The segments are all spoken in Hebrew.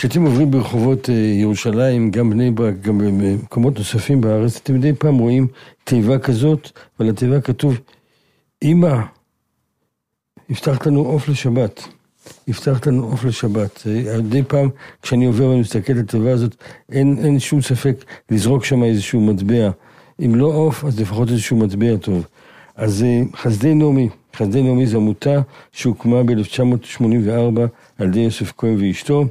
כשאתם עוברים ברחובות ירושלים, גם בני ברק, גם במקומות נוספים בארץ, אתם מדי פעם רואים תיבה כזאת, ועל התיבה כתוב, אמא, הבטחת לנו עוף לשבת. הבטחת לנו עוף לשבת. מדי פעם, כשאני עובר ואני מסתכל על התיבה הזאת, אין שום ספק לזרוק שם איזשהו מטבע. אם לא עוף, אז לפחות איזשהו מטבע טוב. אז חסדי נעמי. חסדי נעמי זו עמותה שהוקמה ב-1984 על ידי יוסף כהן ואשתו,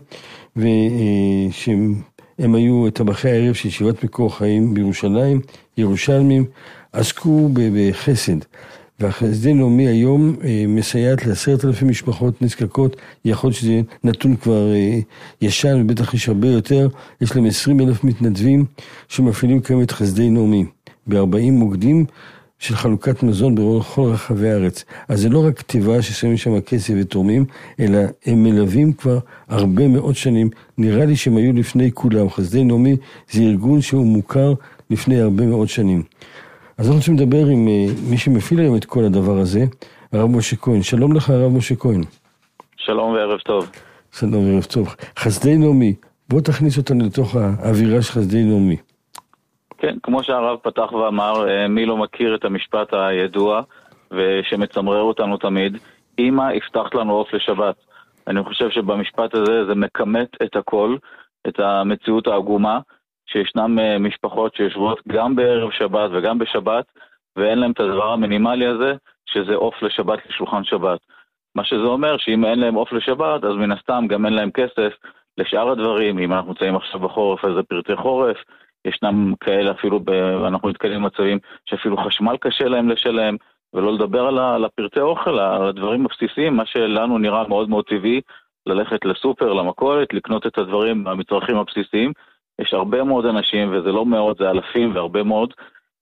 ושהם היו טבחי הערב של ישיבת מקור חיים בירושלים, ירושלמים, עסקו בחסד. והחסדי נעמי היום מסייעת ל10,000 משפחות נזקקות, יכול להיות שזה נתון כבר ישן, ובטח יש הרבה יותר, יש להם 20,000 מתנדבים שמפעילים כיום את חסדי נעמי, ב40 מוקדים של חלוקת מזון בכל רחבי הארץ. אז זה לא רק כתיבה ששמים שם כסף ותורמים, אלא הם מלווים כבר הרבה מאוד שנים, נראה לי שהם היו לפני כולם. חסדי נעמי זה ארגון שהוא מוכר לפני הרבה מאוד שנים. אז אנחנו רוצים לדבר עם מי שמפעיל היום את כל הדבר הזה, הרב משה כהן. שלום לך הרב משה כהן. שלום וערב טוב. שלום וערב טוב. חסדי נעמי, בוא תכניס אותנו לתוך האווירה של חסדי נעמי. כן, כמו שהרב פתח ואמר, מי לא מכיר את המשפט הידוע ושמצמרר אותנו תמיד, אמא הבטחת לנו עוף לשבת. אני חושב שבמשפט הזה זה מקמת את הכל, את המציאות העגומה, שישנם משפחות שיושבות גם בערב שבת וגם בשבת, ואין להם את הדבר המינימלי הזה, שזה עוף לשבת לשולחן שבת. מה שזה אומר שאם אין להם עוף לשבת, אז מן הסתם גם אין להם כסף לשאר הדברים. אם אנחנו נמצאים עכשיו בחורף, אז זה פרטי חורף, ישנם כאלה אפילו, אנחנו נתקלים במצבים שאפילו חשמל קשה להם לשלם, ולא לדבר על הפרטי אוכל, על הדברים הבסיסיים, מה שלנו נראה מאוד מאוד טבעי, ללכת לסופר, למכולת, לקנות את הדברים, המצרכים הבסיסיים. יש הרבה מאוד אנשים, וזה לא מאות, זה אלפים והרבה מאוד,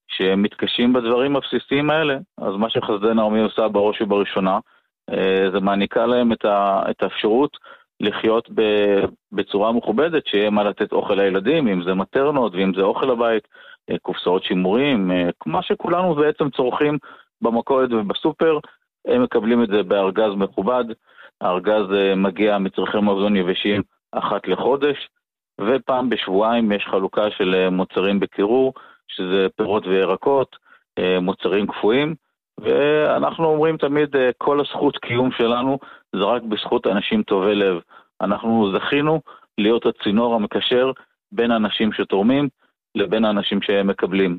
שמתקשים בדברים הבסיסיים האלה. אז מה שחסדי נעמי עושה בראש ובראשונה, זה מעניקה להם את האפשרות לחיות בצורה מכובדת, שיהיה מה לתת אוכל לילדים, אם זה מטרנות ואם זה אוכל לבית, קופסאות שימורים, כמו שכולנו בעצם צורכים במכולת ובסופר, הם מקבלים את זה בארגז מכובד. הארגז מגיע מצרכי מזון יבשים אחת לחודש, ופעם בשבועיים יש חלוקה של מוצרים בקירור, שזה פירות וירקות, מוצרים קפואים, ואנחנו אומרים תמיד, כל הזכות קיום שלנו זה רק בזכות אנשים טובי לב. אנחנו זכינו להיות הצינור המקשר בין אנשים שתורמים לבין אנשים שמקבלים.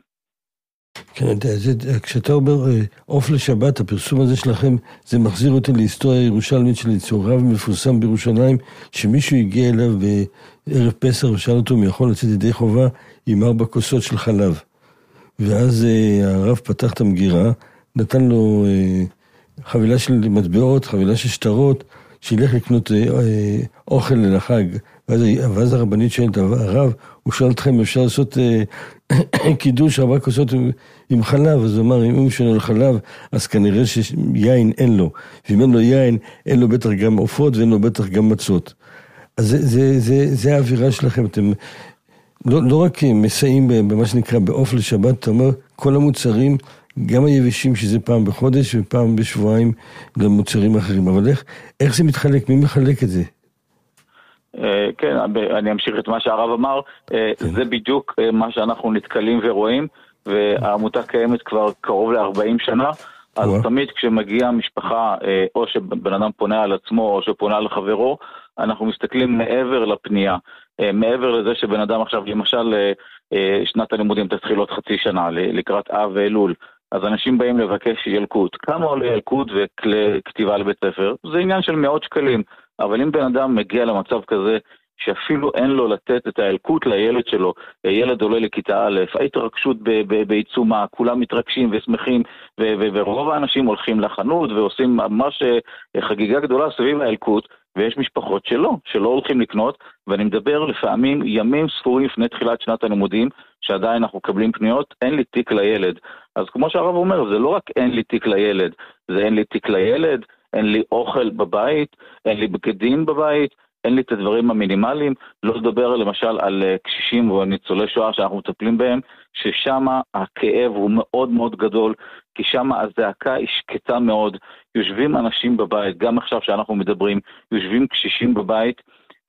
כן, כשאתה אומר עוף לשבת, הפרסום הזה שלכם, זה מחזיר אותי להיסטוריה ירושלמית של רב מפורסם בירושלים, שמישהו הגיע אליו בערב פסח ושאל אותו אם יכול לצאת ידי חובה עם 4 כוסות של חלב. ואז הרב פתח את המגירה, נתן לו חבילה של מטבעות, חבילה של שטרות, שילך לקנות אוכל לחג. ואז הרבנית שואלת, הרב, הוא שואל אתכם, אפשר לעשות קידוש 4 כוסות עם חלב? אז הוא אמר, אם הוא שואל על חלב, אז כנראה שיין אין לו. ואם אין לו יין, אין לו בטח גם עופות ואין לו בטח גם מצות. אז זה האווירה שלכם. אתם לא רק מסייעים במה שנקרא בעוף לשבת, אתה אומר, כל המוצרים, גם היבשים שזה פעם בחודש ופעם בשבועיים למוצרים אחרים. אבל איך זה מתחלק? מי מחלק את זה? כן, אני אמשיך את מה שהרב אמר. זה בדיוק מה שאנחנו נתקלים ורואים, והעמותה קיימת כבר קרוב ל-40 שנה. אז תמיד כשמגיעה משפחה, או שבן אדם פונה על עצמו או שפונה על חברו, אנחנו מסתכלים מעבר לפנייה, מעבר לזה שבן אדם עכשיו, למשל, שנת הלימודים תתחיל עוד חצי שנה לקראת אב ואלול, אז אנשים באים לבקש ילקוט. כמה עולה ילקוט וכלי כתיבה לבית ספר? זה עניין של מאות שקלים. אבל אם בן אדם מגיע למצב כזה שאפילו אין לו לתת את הילקוט לילד שלו, ילד עולה לכיתה א', ההתרגשות בעיצומה, כולם מתרגשים ושמחים, ורוב האנשים הולכים לחנות ועושים ממש חגיגה גדולה סביב הילקוט, ויש משפחות שלא הולכים לקנות, ואני מדבר לפעמים ימים ספורים לפני תחילת שנת הלימודים, שעדיין אנחנו מקבלים פניות, אין לי תיק לילד. אז כמו שהרב אומר, זה לא רק אין לי תיק לילד, זה אין לי תיק לילד, אין לי אוכל בבית, אין לי בגדים בבית, אין לי את הדברים המינימליים. לא לדבר למשל על קשישים או ניצולי שואה שאנחנו מטפלים בהם, ששם הכאב הוא מאוד מאוד גדול, כי שם הזעקה היא שקטה מאוד. יושבים אנשים בבית, גם עכשיו שאנחנו מדברים, יושבים קשישים בבית,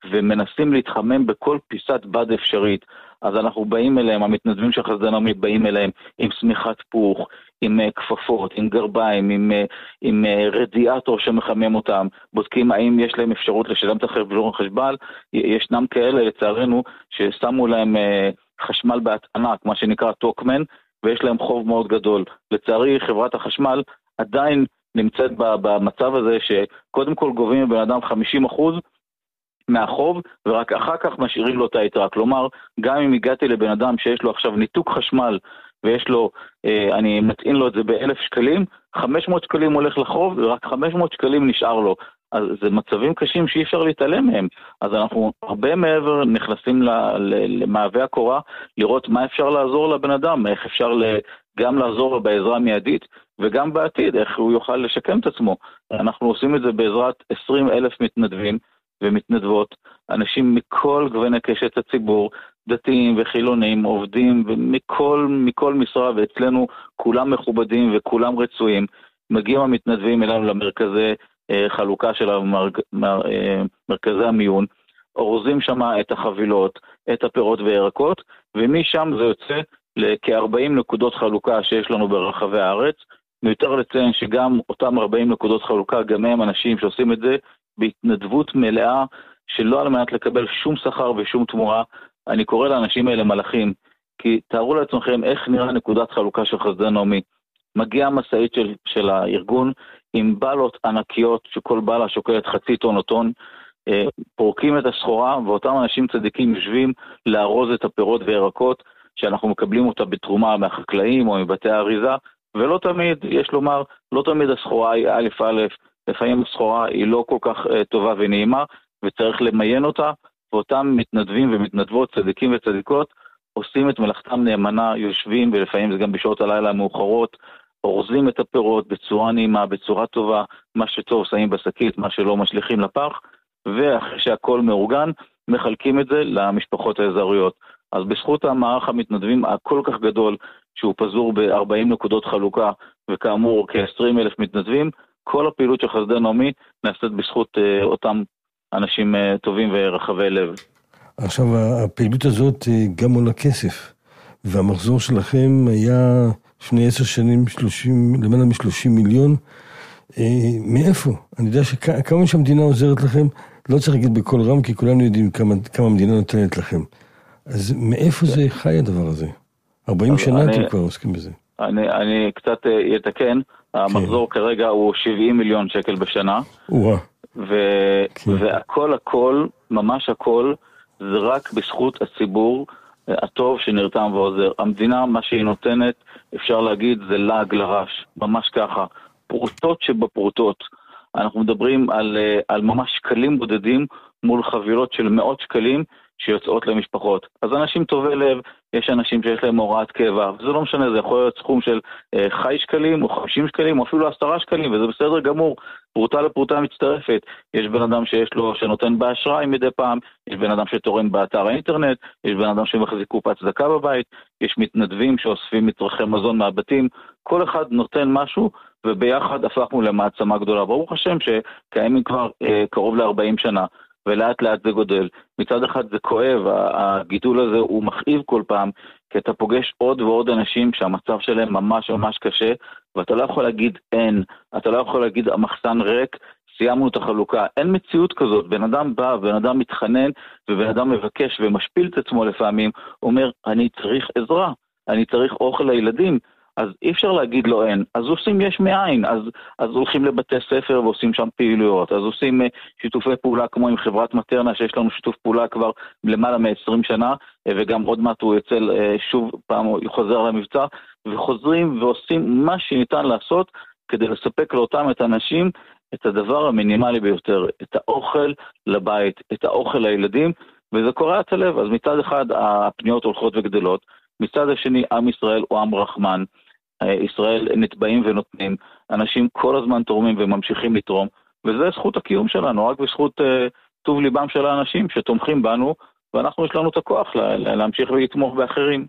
ומנסים להתחמם בכל פיסת בד אפשרית. אז אנחנו באים אליהם, המתנדבים של חסדי נעמי באים אליהם עם סמיכת פוך, עם כפפות, עם גרביים, עם רדיאטור שמחמם אותם, בודקים האם יש להם אפשרות לשלם את החשמל. ישנם כאלה לצערנו ששמו להם חשמל בהטענה, מה שנקרא טוקמן, ויש להם חוב מאוד גדול. לצערי חברת החשמל עדיין נמצאת במצב הזה שקודם כל גובים מבן אדם 50% מהחוב, ורק אחר כך משאירים לו את היתרה. כלומר, גם אם הגעתי לבן אדם שיש לו עכשיו ניתוק חשמל, ויש לו, אני מטעין לו את זה ב1,000 שקלים, 500 שקלים הולך לחוב, ורק 500 שקלים נשאר לו. אז זה מצבים קשים שאי אפשר להתעלם מהם. אז אנחנו הרבה מעבר נכנסים למעווה הקורה, לראות מה אפשר לעזור לבן אדם, איך אפשר גם לעזור לו בעזרה מיידית, וגם בעתיד, איך הוא יוכל לשקם את עצמו. אנחנו עושים את זה בעזרת 20,000 מתנדבים ומתנדבות, אנשים מכל גווני קשת הציבור, דתיים וחילונים, עובדים מכל משרה, ואצלנו כולם מכובדים וכולם רצויים. מגיעים המתנדבים אלינו למרכזי חלוקה של מרכזי המיון, אורזים שם את החבילות, את הפירות וירקות, ומשם זה יוצא לכ-40 נקודות חלוקה שיש לנו ברחבי הארץ. מיותר לציין שגם אותם 40 נקודות חלוקה, גם הם אנשים שעושים את זה בהתנדבות מלאה, שלא על מנת לקבל שום שכר ושום תמורה. אני קורא לאנשים האלה מלאכים, כי תארו לעצמכם איך נראה נקודת חלוקה של חסדי נעמי. מגיעה מסעית של הארגון עם בלות ענקיות, שכל בלה שוקלת חצי טון או טון, פורקים את הסחורה, ואותם אנשים צדיקים יושבים לארוז את הפירות וירקות, שאנחנו מקבלים אותה בתרומה מהחקלאים או מבתי האריזה, ולא תמיד, יש לומר, לא תמיד הסחורה היא א', לפעמים הסחורה היא לא כל כך טובה ונעימה, וצריך למיין אותה, ואותם מתנדבים ומתנדבות, צדיקים וצדיקות, עושים את מלאכתם נאמנה, יושבים, ולפעמים זה גם בשעות הלילה המאוחרות, אורזים את הפירות בצורה נעימה, בצורה טובה, מה שטוב שמים בשקית, מה שלא משליכים לפח, ואחרי שהכל מאורגן, מחלקים את זה למשפחות האזוריות. אז בזכות המערך המתנדבים הכל כך גדול, שהוא פזור ב-40 נקודות חלוקה, וכאמור כ-20,000 מתנדבים, כל הפעילות של חסדי נעמי נעשית בזכות אותם אנשים טובים ורחבי לב. עכשיו, הפעילות הזאת גם עולה כסף, והמחזור שלכם היה לפני 10 שנים למעלה מ-30 מיליון. מאיפה? אני יודע שכמה שהמדינה עוזרת לכם, לא צריך להגיד בכל רם, כי כולנו יודעים כמה המדינה נותנת לכם. אז מאיפה זה חי הדבר הזה? 40 שנה אתם כבר עוסקים בזה. אני קצת יתקן, המחזור כרגע הוא 70 מיליון שקל בשנה, והכל, ממש הכל, זה רק בזכות הציבור הטוב שנרתם ועוזר. המדינה, מה שהיא נותנת, אפשר להגיד, זה לעג לרש, ממש ככה. פרוטות שבפרוטות. אנחנו מדברים על ממש שקלים בודדים מול חבילות של מאות שקלים שיוצאות למשפחות. אז אנשים טובי לב, יש אנשים שיש להם הוראת קבע, וזה לא משנה, זה יכול להיות סכום של חי שקלים או 50 שקלים או אפילו 10 שקלים, וזה בסדר גמור, פרוטה לפרוטה מצטרפת. יש בן אדם שנותן באשראי מדי פעם, יש בן אדם שתורם באתר האינטרנט, יש בן אדם שמחזיק קופת צדקה בבית, יש מתנדבים שאוספים מצרכי מזון מהבתים, כל אחד נותן משהו, וביחד הפכנו למעצמה גדולה. ברוך השם שקיימים כבר קרוב ל-40 שנה, ולאט לאט זה גודל. מצד אחד זה כואב, הגידול הזה הוא מכאיב כל פעם, כי אתה פוגש עוד ועוד אנשים שהמצב שלהם ממש ממש קשה, ואתה לא יכול להגיד אין, אתה לא יכול להגיד המחסן ריק, סיימנו את החלוקה. אין מציאות כזאת, בן אדם בא, בן אדם מתחנן, ובן אדם מבקש ומשפיל את עצמו לפעמים, אומר, אני צריך עזרה, אני צריך אוכל לילדים, אז אי אפשר להגיד לו אין, אז עושים יש מאין, אז הולכים לבתי ספר ועושים שם פעילויות, אז עושים שיתופי פעולה כמו עם חברת מטרנה, שיש לנו שיתוף פעולה כבר למעלה מ-20 שנה, וגם עוד מעט הוא יצא שוב פעם, הוא חוזר למבצע, וחוזרים ועושים מה שניתן לעשות, כדי לספק לאותם את האנשים, את הדבר המינימלי ביותר, את האוכל לבית, את האוכל לילדים, וזה קורע את הלב. אז מצד אחד הפניות הולכות וגדלות, מצד השני עם ישראל הוא עם רחמן, ישראל נתבעים ונותנים, אנשים כל הזמן תורמים וממשיכים לתרום, וזה זכות הקיום שלנו, רק בזכות טוב ליבם של האנשים שתומכים בנו, ואנחנו יש לנו את הכוח להמשיך ולתמוך באחרים.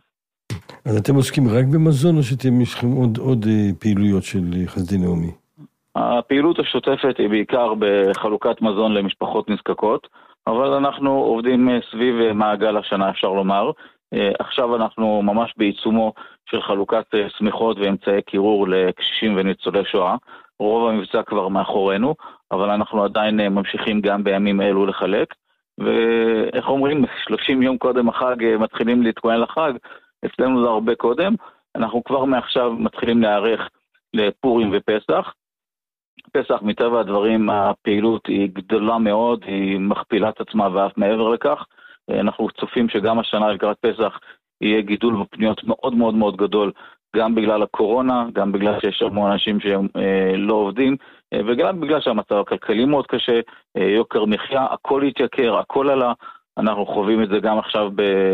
אז אתם עוסקים רק במזון, או שאתם יש לכם עוד פעילויות של חסדי נעמי? הפעילות השוטפת היא בעיקר בחלוקת מזון למשפחות נזקקות, אבל אנחנו עובדים סביב מעגל השנה, אפשר לומר. עכשיו אנחנו ממש בעיצומו של חלוקת סמיכות ואמצעי קירור לקשישים וניצולי שואה. רוב המבצע כבר מאחורינו, אבל אנחנו עדיין ממשיכים גם בימים אלו לחלק. ואיך אומרים, 30 יום קודם החג מתחילים להתכונן לחג, אצלנו זה הרבה קודם. אנחנו כבר מעכשיו מתחילים להיערך לפורים ופסח. פסח מטבע הדברים, הפעילות היא גדולה מאוד, היא מכפילה את עצמה ואף מעבר לכך. אנחנו צופים שגם השנה לקראת פסח יהיה גידול בפניות מאוד מאוד מאוד גדול, גם בגלל הקורונה, גם בגלל שיש המון אנשים שהם לא עובדים, וגם בגלל שהמצב הכלכלי מאוד קשה, יוקר מחיה, הכל התייקר, הכל עלה. אנחנו חווים את זה גם עכשיו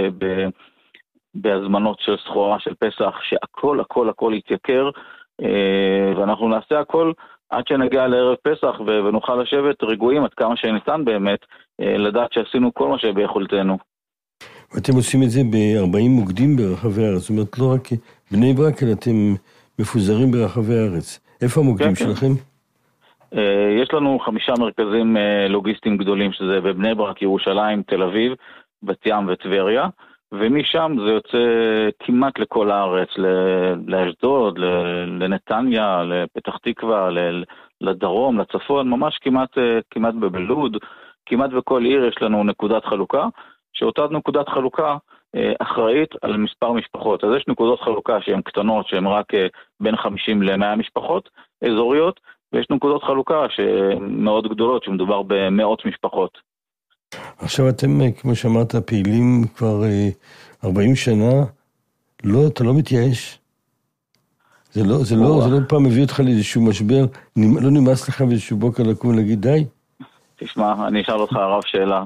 בהזמנות של סחורה של פסח, שהכל הכל הכל התייקר, ואנחנו נעשה הכל עד שנגיע לערב פסח ונוכל לשבת רגועים עד כמה שניתן באמת, לדעת שעשינו כל מה שביכולתנו. ואתם עושים את זה ב-40 מוקדים ברחבי הארץ, זאת אומרת לא רק בני ברק, אלא אתם מפוזרים ברחבי הארץ. איפה המוקדים שלכם? יש לנו 5 מרכזים לוגיסטיים גדולים, שזה בבני ברק, ירושלים, תל אביב, בת ים וטבריה, ומשם זה יוצא כמעט לכל הארץ, לאשדוד, לנתניה, לפתח תקווה, לדרום, לצפון, ממש כמעט בלוד, כמעט בכל עיר יש לנו נקודת חלוקה, שאותה נקודת חלוקה אחראית על מספר משפחות. אז יש נקודות חלוקה שהן קטנות, שהן רק בין 50 ל-100 משפחות אזוריות, ויש נקודות חלוקה שהן מאוד גדולות, שמדובר במאות משפחות. עכשיו אתם, כמו שאמרת, פעילים כבר 40 שנה, אתה לא מתייאש? זה לא פעם מביא אותך לאיזשהו משבר, לא נמאס לך באיזשהו בוקר לקום ולהגיד די? תשמע, אני אשאל אותך הרב שאלה.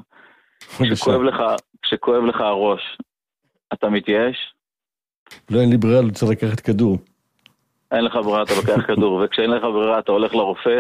כשכואב לך הראש, אתה מתייאש? לא, אין לי ברירה, לא צריך לקחת כדור. אין לך ברירה, אתה לוקח כדור, וכשאין לך ברירה, אתה הולך לרופא,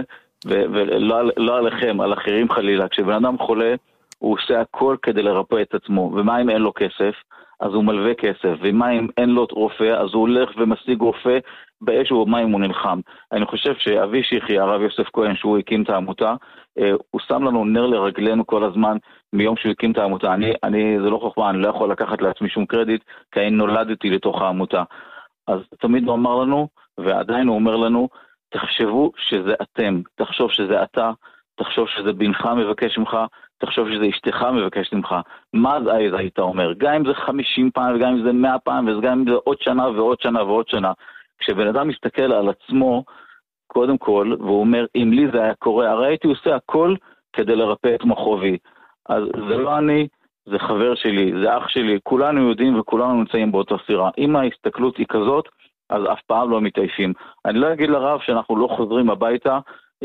ולא עליכם, על אחרים חלילה. כשבן אדם חולה, הוא עושה הכל כדי לרפא את עצמו, ומה אם אין לו כסף? אז הוא מלווה כסף, ומה אם אין לו רופא? אז הוא הולך ומשיג רופא באש ומה אם הוא נלחם. אני חושב שאבי שיחי, הרב יוסף כהן, שהוא הקים את העמותה, הוא שם לנו נר לרגלינו כל הזמן מיום שהוא הקים את העמותה. זה לא חוכמה, אני לא יכול לקחת לעצמי שום קרדיט, כי אני נולדתי לתוך העמותה. אז תמיד הוא אמר לנו, ועדיין הוא אומר לנו, תחשבו שזה אתם, תחשוב שזה אתה, תחשוב שזה בנך מבקש ממך, תחשוב שזה אשתך מבקש ממך. מה אז היית אומר? גם אם זה 50 פעם, וגם אם זה 100 פעם, וגם אם זה עוד שנה ועוד שנה ועוד שנה. כשבן אדם מסתכל על עצמו, קודם כל, והוא אומר, אם לי זה היה קורה, הרי הייתי עושה הכל כדי לרפא את מחובי. אז זה לא אני, זה חבר שלי, זה אח שלי, כולנו יודעים וכולנו נמצאים באותה סירה. אם ההסתכלות היא כזאת, אז אף פעם לא מתעייפים. אני לא אגיד לרב שאנחנו לא חוזרים הביתה,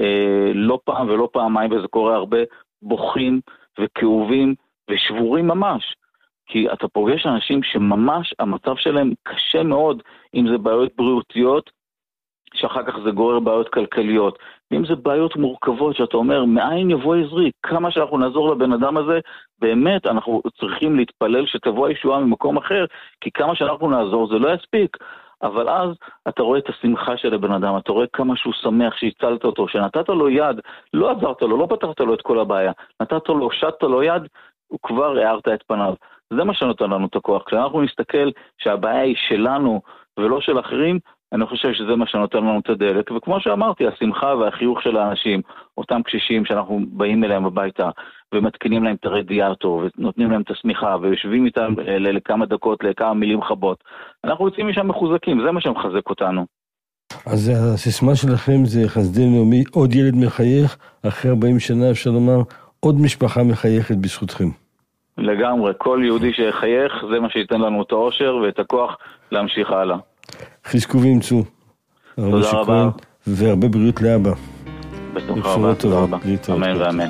לא פעם ולא פעמיים, וזה קורה הרבה, בוכים וכאובים ושבורים ממש. כי אתה פוגש אנשים שממש המצב שלהם קשה מאוד, אם זה בעיות בריאותיות, שאחר כך זה גורר בעיות כלכליות, ואם זה בעיות מורכבות שאתה אומר, מאין יבוא עזרי, כמה שאנחנו נעזור לבן אדם הזה, באמת אנחנו צריכים להתפלל שתבוא הישועה ממקום אחר, כי כמה שאנחנו נעזור זה לא יספיק. אבל אז אתה רואה את השמחה של הבן אדם, אתה רואה כמה שהוא שמח שהצלת אותו, שנתת לו יד, לא עזרת לו, לא פתרת לו את כל הבעיה, נתת לו, שטת לו יד, הוא כבר הערת את פניו. זה מה שנותן לנו את הכוח. כשאנחנו נסתכל שהבעיה היא שלנו ולא של אחרים, אני חושב שזה מה שנותן לנו את הדלק. וכמו שאמרתי, השמחה והחיוך של האנשים, אותם קשישים שאנחנו באים אליהם הביתה, ומתקינים להם את הרדיאטור, ונותנים להם את השמיכה, ויושבים איתם לכמה דקות, לכמה מילים חבות. אנחנו יוצאים משם מחוזקים, זה מה שמחזק אותנו. אז הסיסמה שלכם זה חסדי לאומי, עוד ילד מחייך, אחרי 40 שנה אפשר לומר, עוד משפחה מחייכת בזכותכם. לגמרי, כל יהודי שחייך, זה מה שייתן לנו את האושר ואת הכוח להמשיך הלאה. חזקו ואמצו. תודה רבה. והרבה בריאות לאבא. בשמחה רבה, תודה רבה. אמן ואמן.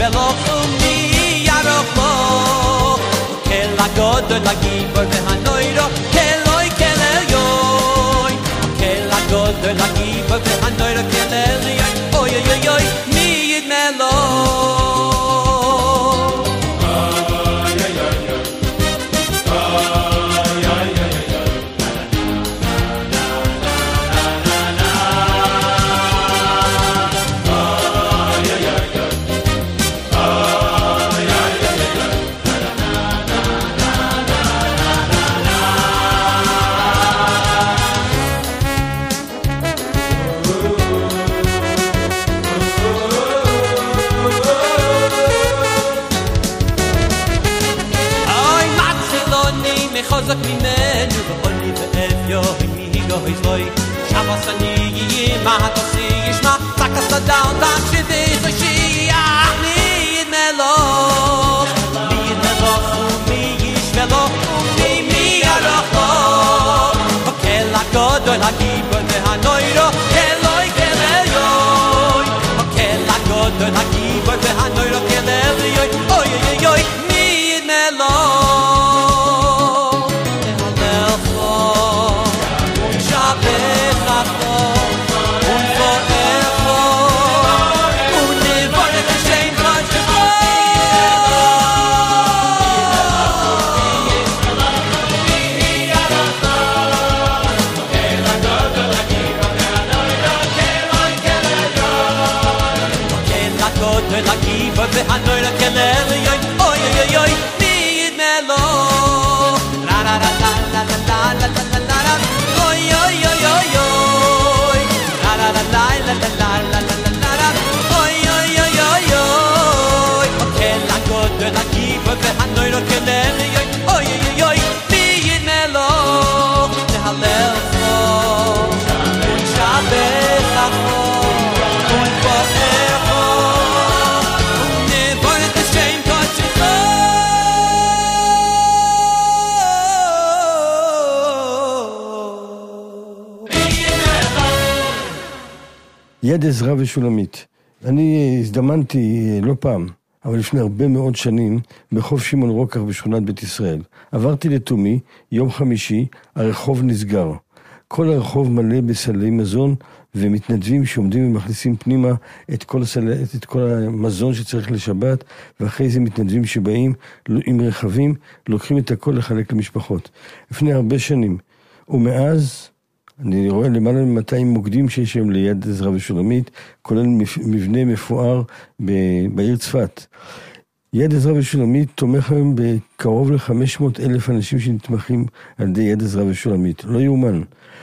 velo mi yaroklo kel agod la gibor ve hanoiro keloi keleyoy kel agod la gibor ve hanoiro keleyoy oy oy oy oy mi yidmelo חוזק ממנו ואולי ואפיו מיגו היזוי שבסני ימה תוסי ישמע תקס לדאון תקשיבי חשיח מיד מלוך ומי ישבלוך ומי ירוכו וכל הגודל הגיבור והנוירו אלוי כליוי וכל הגודל הגיבור והנוירו כליוי אוי אוי אוי מיד מלוך והנוי לכללי אוי אוי אוי אוי מיד מלו רה רה רה לה לה לה לה לה לה לה אוי אוי אוי אוי אוי רה רה רה לה לה לה לה לה לה לה אוי אוי אוי אוי אוי אוכל הגודל הגיבור והנוי לכללי אוי אוי אוי מיד מלו להלל חור ושבח החור ולפואר יד עזרא ושולמית. אני הזדמנתי לא פעם, אבל לפני הרבה מאוד שנים, בחוף שמעון רוקח בשכונת בית ישראל. עברתי לתומי, יום חמישי, הרחוב נסגר. כל הרחוב מלא בסלי מזון, ומתנדבים שעומדים ומכניסים פנימה את כל המזון שצריך לשבת, ואחרי זה מתנדבים שבאים עם רכבים, לוקחים את הכל לחלק למשפחות. לפני הרבה שנים. ומאז אני רואה למעלה מ-200 מוקדים שיש שם ליד עזרא ושולמית, כולל מבנה מפואר בעיר צפת. יד עזרא ושולמית תומך היום בקרוב ל-500,000 אנשים שנתמכים על ידי יד עזרא ושולמית. לא יאומן.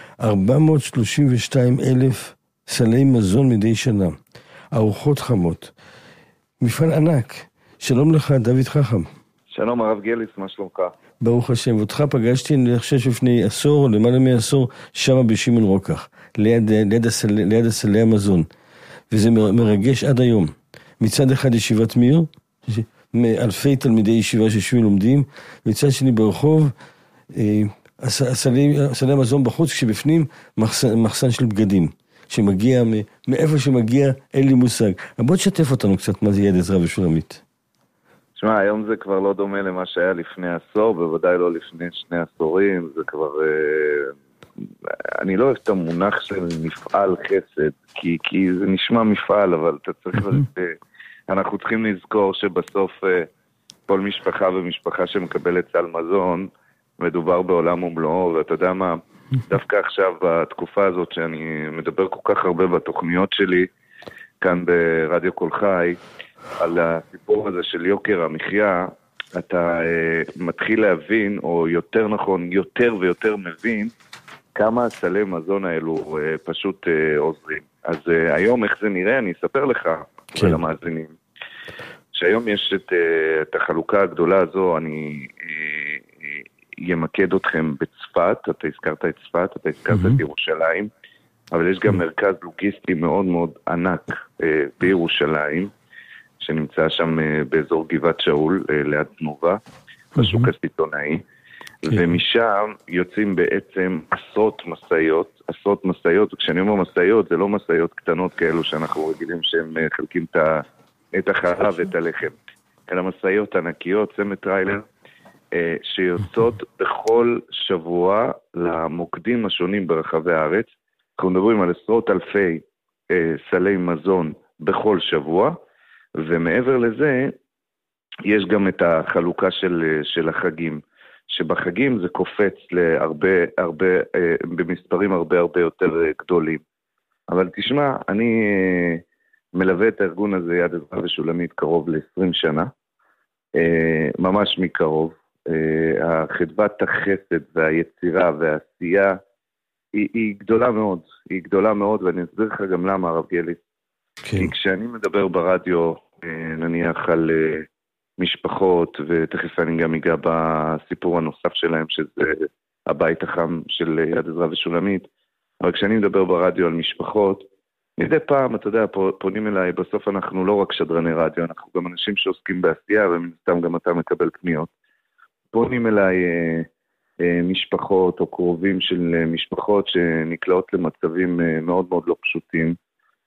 432,000 סלי מזון מדי שנה. ארוחות חמות. מפעל ענק. שלום לך, דוד חכם. שלום הרב גליס, מה שלומך? ברוך השם, אותך פגשתי, אני חושב לפני עשור, למעלה מעשור, שם בשמעון רוקח, ליד הסלי המזון. וזה מרגש עד היום. מצד אחד ישיבת מיר, מאלפי תלמידי ישיבה שיושבים לומדים, מצד שני ברחוב, סלי המזון בחוץ, כשבפנים מחסן של בגדים, שמגיע, מאיפה שמגיע, אין לי מושג. בוא תשתף אותנו קצת מה זה יד עזרא ושולמית. תשמע, היום זה כבר לא דומה למה שהיה לפני עשור, בוודאי לא לפני 2 עשורים, זה כבר... אני לא אוהב את המונח של מפעל חסד, כי זה נשמע מפעל, אבל אתה צריך... אנחנו צריכים לזכור שבסוף כל משפחה ומשפחה שמקבלת סל מזון, מדובר בעולם ומלואו, ואתה יודע מה, דווקא עכשיו, בתקופה הזאת שאני מדבר כל כך הרבה בתוכניות שלי, כאן ברדיו קול חי, על הסיפור הזה של יוקר המחיה, אתה מתחיל להבין, או יותר נכון, יותר ויותר מבין, כמה סלי מזון האלו פשוט עוזרים. אז היום איך זה נראה, אני אספר לך, כן. למאזינים, שהיום יש את החלוקה הגדולה הזו, אני ימקד אתכם בצפת, אתה הזכרת את צפת, אתה הזכרת את ירושלים, אבל יש גם מרכז לוגיסטי מאוד מאוד ענק בירושלים, שנמצא שם באזור גבעת שאול, ליד תנובה, בשוק הסיטונאי, ומשם יוצאים בעצם עשרות מסעיות, וכשאני אומר מסעיות, זה לא מסעיות קטנות כאלו שאנחנו רגילים שהם חלקים את את החלב ואת הלחם, אלא משאיות ענקיות, צמד טריילר, שיוצאות בכל שבוע למוקדים השונים ברחבי הארץ. אנחנו מדברים על עשרות אלפי סלי מזון בכל שבוע, ומעבר לזה, יש גם את החלוקה של החגים, שבחגים זה קופץ במספרים הרבה יותר גדולים. אבל תשמע, אני מלווה את הארגון הזה יד עזרא ושולמית קרוב ל-20 שנה, ממש מקרוב. חדוות החסד והיצירה והעשייה היא גדולה מאוד, ואני אסביר לך גם למה, הרב גליס. כן. כי כשאני מדבר ברדיו, נניח על משפחות, ותכף אני גם אגע בסיפור הנוסף שלהם, שזה הבית החם של יד עזרא ושולמית, אבל כשאני מדבר ברדיו על משפחות, מדי פעם, אתה יודע, פונים אליי, בסוף אנחנו לא רק שדרני רדיו, אנחנו גם אנשים שעוסקים בעשייה, ומסתם גם אתה מקבל פניות. פונים אליי משפחות או קרובים של משפחות שנקלעות למצבים מאוד מאוד לא פשוטים,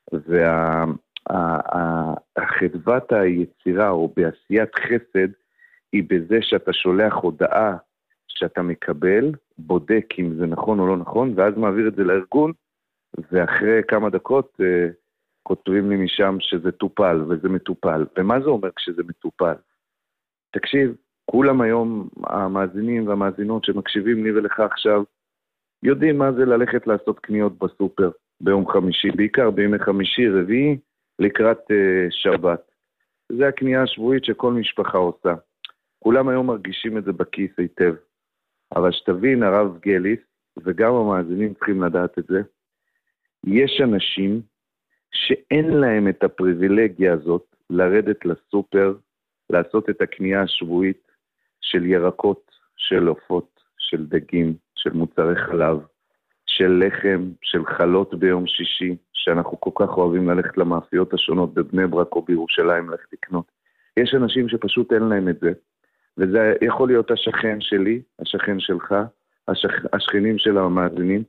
והחדוות היצירה או בעשיית חסד היא בזה שאתה שולח הודעה שאתה מקבל, בודק אם זה נכון או לא נכון, ואז מעביר את זה לארגון, ואחרי כמה דקות כותבים לי משם שזה טופל, וזה מטופל. ומה זה אומר כשזה מטופל? תקשיב, כולם היום, המאזינים והמאזינות שמקשיבים לי ולך עכשיו, יודעים מה זה ללכת לעשות קניות בסופר ביום חמישי, בעיקר בימי חמישי, רביעי, לקראת שבת. זה הקנייה השבועית שכל משפחה עושה. כולם היום מרגישים את זה בכיס היטב. אבל שתבין, הרב גליס, וגם המאזינים צריכים לדעת את זה, יש אנשים שאין להם את הפריבילגיה הזאת לרדת לסופר, לעשות את הקנייה השבועית של ירקות, של עופות, של דגים, של מוצרי חלב, של לחם, של חלות ביום שישי, שאנחנו כל כך אוהבים ללכת למאפיות השונות בבני ברק או בירושלים ללכת לקנות. יש אנשים שפשוט אין להם את זה, וזה יכול להיות השכן שלי, השכן שלך, השכנים של המאזינים,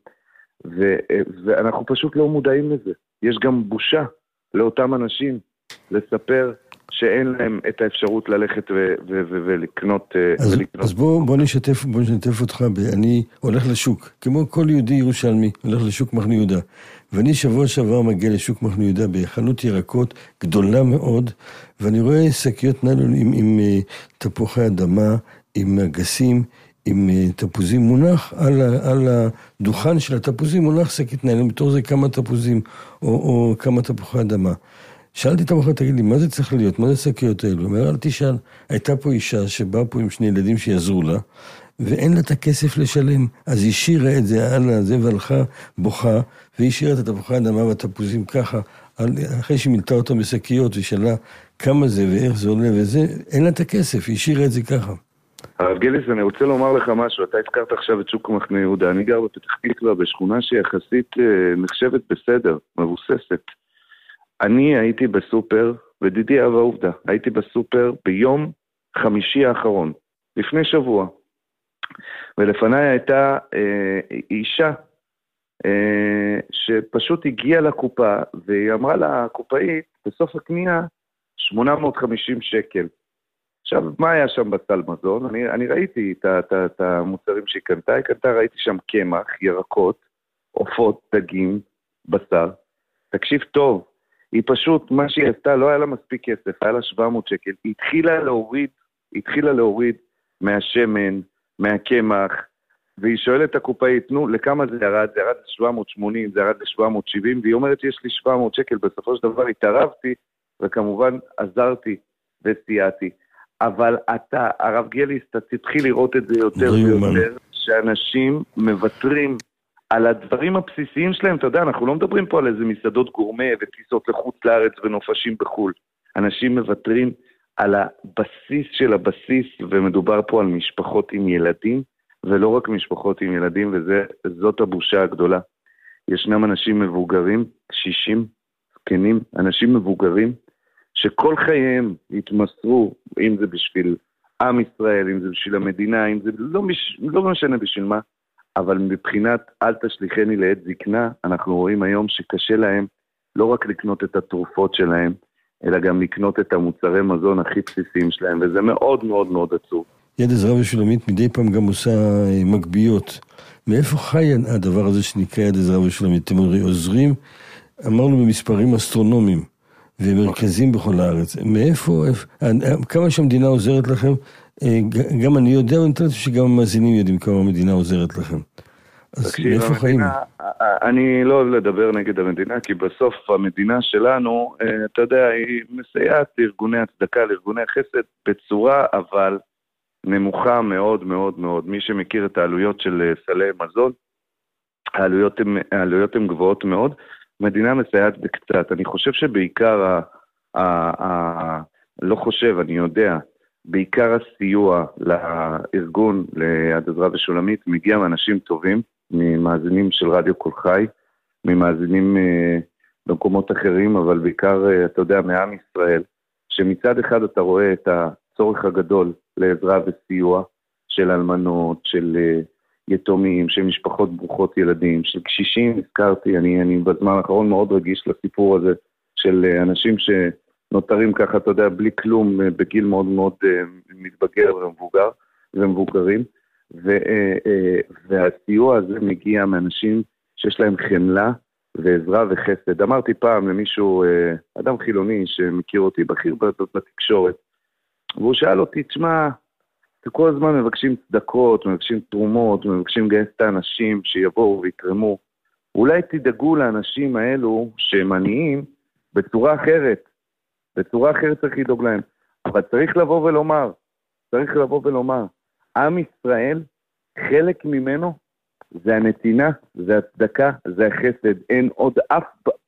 ואנחנו פשוט לא מודעים לזה. יש גם בושה לאותם אנשים לספר שאין להם את האפשרות ללכת ולקנות. אז בוא נשתף אותך. אני הולך לשוק, כמו כל יהודי ירושלמי, הולך לשוק מחנה יהודה. ואני שבוע שעבר מגיע לשוק מחנה יהודה בחנות ירקות גדולה מאוד, ואני רואה שקיות נילון עם תפוחי אדמה, עם אגסים, עם תפוזים, מונח על הדוכן של התפוזים, מונח שקית נילון, בתור זה כמה תפוזים או כמה תפוחי אדמה. שאלתי את המחר, תגיד לי, מה זה צריך להיות? מה זה שקיות האלו? אומר, אל תשאל. הייתה פה אישה שבאה פה עם שני ילדים שיעזרו לה, ואין לה את הכסף לשלם. אז היא השאירה את זה על זה, והלכה בוכה, והיא השאירה את התפוחי האדמה והתפוזים ככה, אחרי שהיא מילתה אותם בשקיות, ושאלה כמה זה ואיך זה עולה וזה, אין לה את הכסף, היא השאירה את זה ככה. הרב גליס, אני רוצה לומר לך משהו. אתה הזכרת עכשיו את שוק מחנה יהודה. אני גר בפתח תקווה, בשכונה שיחסית נחשבת בסדר, מבוססת. אני הייתי בסופר, ודידי אהבה עובדה, הייתי בסופר ביום חמישי האחרון, לפני שבוע. ולפניי הייתה אישה שפשוט הגיעה לקופה, והיא אמרה לקופאית, בסוף הקנייה, 850 שקל. עכשיו, מה היה שם בסל מזון? אני ראיתי את המוצרים שהיא קנתה, ראיתי שם קמח, ירקות, עופות, דגים, בשר. תקשיב טוב, היא פשוט, מה שהיא עשתה, לא היה לה מספיק כסף, היה לה 700 שקל. היא התחילה להוריד מהשמן, מהקמח, והיא שואלת את הקופאית, נו, לכמה זה ירד? זה ירד ל-780, זה ירד ל-770, והיא אומרת, יש לי 700 שקל, בסופו של דבר התערבתי, וכמובן עזרתי וסייעתי. אבל אתה, הרב גליס, אתה תתחיל לראות את זה יותר ויותר, שאנשים מוותרים על הדברים הבסיסיים שלהם. אתה יודע, אנחנו לא מדברים פה על איזה מסעדות גורמה וטיסות לחוץ לארץ ונופשים בחול. אנשים מוותרים על הבסיס של הבסיס, ומדובר פה על משפחות עם ילדים, ולא רק משפחות עם ילדים, וזאת הבושה הגדולה. ישנם אנשים מבוגרים, קשישים, זקנים, אנשים מבוגרים, שכל חייהם התמסרו, אם זה בשביל עם ישראל, אם זה בשביל המדינה, אם זה לא משנה בשביל מה, אבל מבחינת אל תשליחני לעת זקנה, אנחנו רואים היום שקשה להם לא רק לקנות את התרופות שלהם, אלא גם לקנות את המוצרי מזון הכי בסיסיים שלהם, וזה מאוד מאוד מאוד עצוב. יד עזרא ושולמית מדי פעם גם עושה מגביות. מאיפה חי הדבר הזה שנקרא יד עזרא ושולמית? אתם עוזרים, אמרנו במספרים אסטרונומיים, ומרכזים בכל הארץ. מאיפה, כמה שהמדינה עוזרת לכם, גם אני יודע, ואני חושב שגם המאזינים יודעים כמה המדינה עוזרת לכם. אז מאיפה חיים? אני לא לדבר נגד המדינה, כי בסוף המדינה שלנו, אתה יודע, היא מסייעת לארגוני הצדקה, לארגוני החסד, בצורה אבל נמוכה מאוד מאוד מאוד. מי שמכיר את העלויות של סלי מזון, העלויות הן גבוהות מאוד, מדינה מסייעת בקצת. אני חושב שבעיקר, לא חושב, אני יודע, בעיקר הסיוע לארגון, ליד עזרא ושולמית, מגיע מאנשים טובים, ממאזינים של רדיו כל חי, ממאזינים במקומות אחרים, אבל בעיקר, אתה יודע, מעם ישראל, שמצד אחד אתה רואה את הצורך הגדול לעזרה וסיוע של אלמנות, של יתומים, של משפחות ברוכות ילדים, של קשישים, הזכרתי, אני בזמן האחרון מאוד רגיש לסיפור הזה, של אנשים שנותרים ככה, אתה יודע, בלי כלום, בגיל מאוד מאוד מתבגר ומבוגרים, והסיוע הזה מגיע מאנשים שיש להם חמלה ועזרה וחסד. אמרתי פעם למישהו, אדם חילוני שמכיר אותי, בכיר בתקשורת, והוא שאל אותי, תשמע, כל הזמן מבקשים צדקות, מבקשים תרומות, מבקשים לגייס את האנשים שיבואו ויתרמו. אולי תדאגו לאנשים האלו שהם עניים בצורה אחרת. בצורה אחרת צריך לדאוג להם. אבל צריך לבוא ולומר, עם ישראל, חלק ממנו זה הנתינה, זה הצדקה, זה החסד. אין עוד אף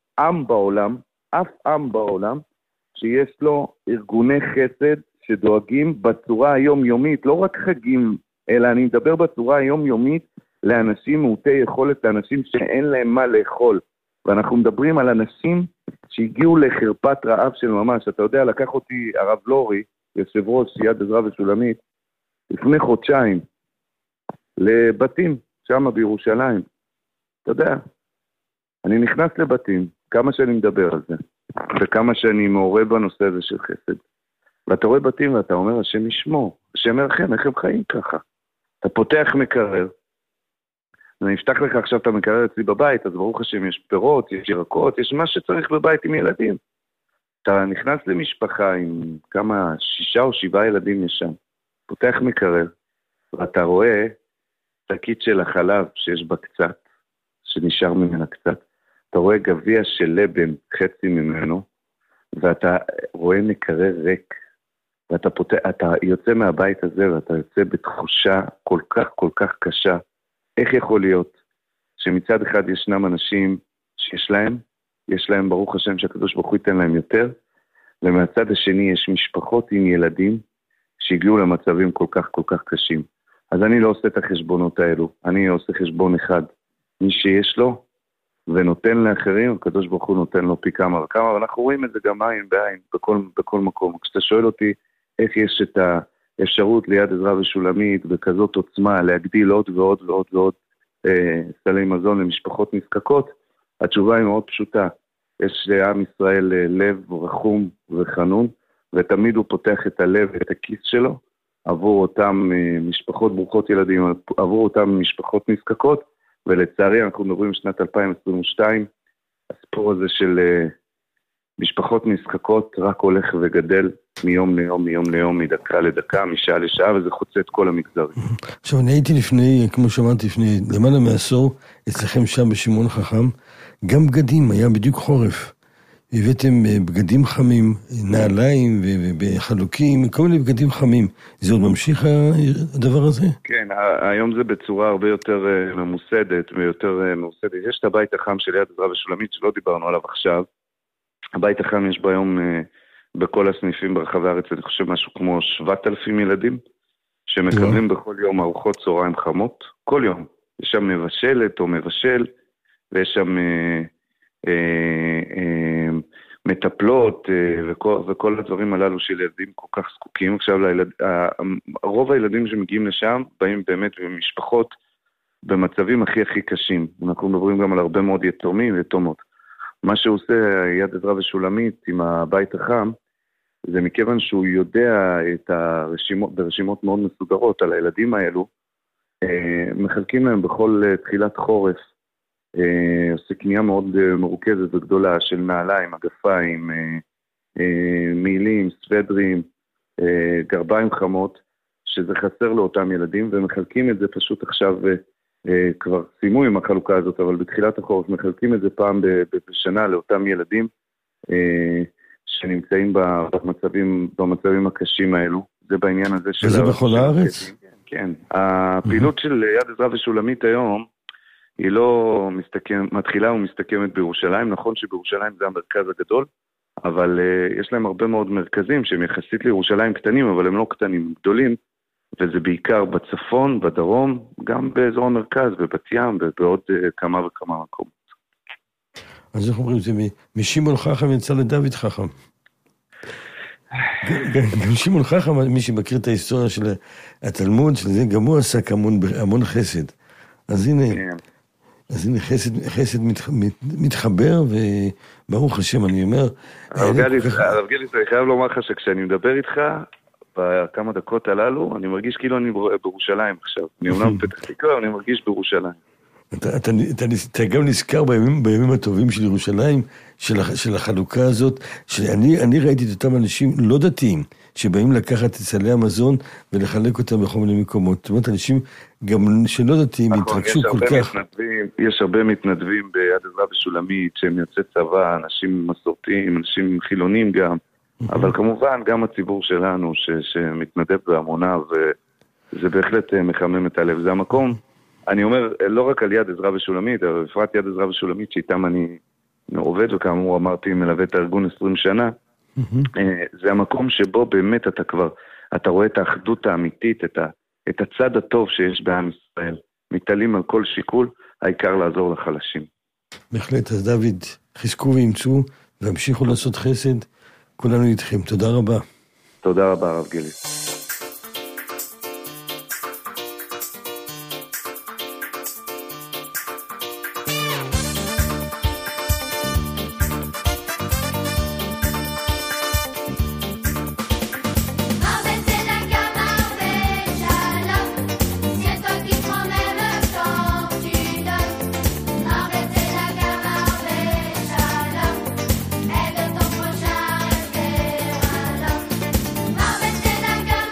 עם בעולם, שיש לו ארגוני חסד שדואגים בצורה היומיומית, לא רק חגים, אלא אני מדבר בצורה היומיומית לאנשים מעוטי יכולת, לאנשים שאין להם מה לאכול. ואנחנו מדברים על אנשים שהגיעו לחרפת רעב של ממש. אתה יודע, לקח אותי הרב לורי, יושב ראש יד עזרא ושולמית, לפני חודשיים, לבתים שם בירושלים. אתה יודע, אני נכנס לבתים, כמה שאני מדבר על זה, וכמה שאני מעורב בנושא הזה של חסד. ואתה רואה בתים ואתה אומר, השם ישמור, השם ירחם, איך הם חיים ככה? אתה פותח מקרר, אני אפתח לך עכשיו את המקרר אצלי בבית, אז ברוך השם יש פירות, יש ירקות, יש מה שצריך בבית עם ילדים. אתה נכנס למשפחה עם כמה, 6 או 7 ילדים יש שם, פותח מקרר, ואתה רואה שקית של החלב שיש בה קצת, שנשאר ממנה קצת, אתה רואה גביע של לבן, חצי ממנו, ואתה רואה מקרר ריק, אתה יוצא מהבית הזה, ואתה יוצא בתחושה כל כך קשה. איך יכול להיות שמצד אחד ישנם אנשים יש להם ברוך השם שהקדוש ברוך הוא ייתן להם יותר, ומהצד השני יש משפחות עם ילדים שהגיעו למצבים כל כך קשים. אז אני לא עושה את החשבונות האלו, אני עושה חשבון אחד. מי שיש לו ונותן לאחרים, הקדוש ברוך הוא נותן לו פי כמה וכמה, ואנחנו רואים את זה גם עין בעין, בכל מקום. כשאתה שואל אותי איך יש את האפשרות ליד עזרא ושולמית בכזאת עוצמה להגדיל עוד ועוד סלי מזון למשפחות נזקקות, התשובה היא מאוד פשוטה. יש לעם ישראל לב רחום וחנון, ותמיד הוא פותח את הלב ואת הכיס שלו עבור אותם משפחות ברוכות ילדים, עבור אותם משפחות נזקקות, ולצערי אנחנו מדברים שנת 2022, הסיפור הזה של משפחות נזקקות רק הולך וגדל מיום ליום, מדקה לדקה, משעה לשעה, וזה חוצה את כל המגזרים. עכשיו, אני הייתי לפני, כמו שאמרתי, לפני למעלה מעשור, אצלכם שם בשמעון חכם, גם בגדים, היה בדיוק חורף. הבאתם בגדים חמים, נעליים ובחלוקים, כל מיני בגדים חמים. זה עוד ממשיך הדבר הזה? כן, היום זה בצורה הרבה יותר ממוסדת ויותר מאוסדת. יש את הבית החם של יד עזרא ושולמית שלא דיברנו עליו עכשיו. הבית החם יש בו היום בכל הסניפים ברחבי הארץ, אני חושב משהו כמו 7,000 ילדים, שמקבלים בכל יום ארוחות צהריים חמות. כל יום. יש שם מבשלת או מבשל, ויש שם מטפלות וכל הדברים הללו של ילדים כל כך זקוקים. עכשיו, רוב הילדים שמגיעים לשם באים באמת במשפחות במצבים הכי קשים. אנחנו מדברים גם על הרבה מאוד יתומים ויתומות. מה שעושה יד עזרא ושולמית עם הבית החם, זה מכיוון שהוא יודע את הרשימות, ברשימות מאוד מסודרות על הילדים האלו, מחלקים להם בכל תחילת חורף, עושה קנייה מאוד מרוכזת וגדולה של נעליים, אגפיים, מילים, סוודרים, גרביים חמות, שזה חסר לאותם ילדים, ומחלקים את זה פשוט עכשיו, כבר סיימו עם החלוקה הזאת, אבל בתחילת החורף מחלקים את זה פעם בשנה לאותם ילדים, שנמצאים במצבים הקשים האלו. זה בעניין הזה של... וזה בכל הארץ? כן. הפעילות של יד עזרא ושולמית היום, היא לא מתחילה ומסתכמת בירושלים. נכון שבירושלים זה המרכז הגדול, אבל יש להם הרבה מאוד מרכזים שהם יחסית לירושלים קטנים, אבל הם לא קטנים, הם גדולים, וזה בעיקר בצפון, בדרום, גם באזור המרכז, בבת ים, ובעוד כמה וכמה מקומות. אז איך אומרים, זה משמעון חכם יצא לדוד חכם. גם שמעון חכם, מי שמכיר את ההיסטוריה של התלמוד, גם הוא עסק המון חסד. אז הנה, חסד מתחבר, וברוך השם, אני אומר... הרב גליס, אני חייב לומר לך שכשאני מדבר איתך, בכמה דקות הללו, אני מרגיש כאילו אני בירושלים עכשיו. אני אומנם פתח תקווה, אני מרגיש בירושלים. אתה גם נזכר בימים הטובים של ירושלים, של החלוקה הזאת, שאני ראיתי את אותם אנשים לא דתיים, שבאים לקחת את סלי המזון ולחלק אותם בכל מיני מקומות. זאת אומרת, אנשים גם שלא דתיים התרגשו כל כך. יש הרבה מתנדבים ביד עזרא ושולמית, שהם יוצאי צבא, אנשים מסורתיים, אנשים חילונים גם, אבל כמובן גם הציבור שלנו שמתנדב בהמונה, וזה בהחלט מחמם את הלב. זה המקום, אני אומר, לא רק על יד עזרא ושולמית, אבל בפרט יד עזרא ושולמית, שאיתם אני עובד, וכאמור אמרתי, מלווה את הארגון 20 שנה, זה המקום שבו באמת אתה רואה את האחדות האמיתית, את הצד הטוב שיש בעם ישראל. מתעלים על כל שיקול, העיקר לעזור לחלשים. בהחלט, אז דוד, חזקו וימצאו, והמשיכו לעשות חסד, כולנו איתכם. תודה רבה. תודה רבה, הרב גילי. Aide ton prochain, rester à l'homme.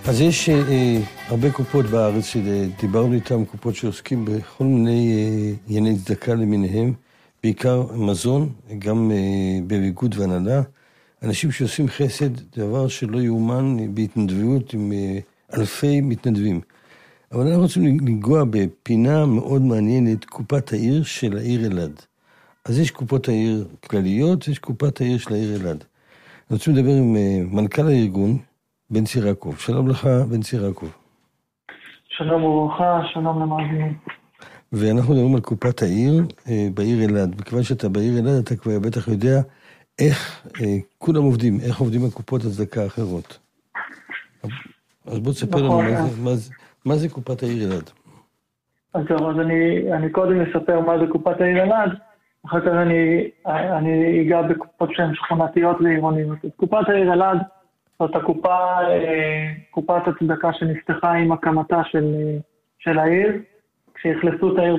אז יש הרבה קופות בארץ שדיברנו איתם, קופות שעוסקים בכל מיני ענייני צדקה למיניהם, בעיקר מזון, גם בביגוד והנהלה. אנשים שעושים חסד, דבר שלא יאומן בהתנדבות עם אלפי מתנדבים. אבל אנחנו רוצים לנגוע בפינה מאוד מעניינת, קופת העיר של העיר אלעד. אז יש קופות העיר כלליות, יש קופת העיר של העיר אלעד. אני רוצה לדבר עם מנכ"ל הארגון, בן ציר יעקב. שלום לך, בן ציר יעקב. שלום וברכה, שלום למאזינים. ואנחנו מדברים על קופת העיר בעיר אלעד. מכיוון שאתה בעיר אלעד, אתה כבר בטח יודע איך כולם עובדים, איך עובדים הקופות הצדקה האחרות. אז בוא תספר לנו מה זה קופת העיר אלעד. אז אני קודם אספר מה זה קופת העיר אלעד, אחר כך אני אגע בקופות שהן שכונתיות ועירוניות. קופת העיר אלעד זאת קופת הצדקה שנפתחה עם הקמתה של העיר, כשהחלפו את העיר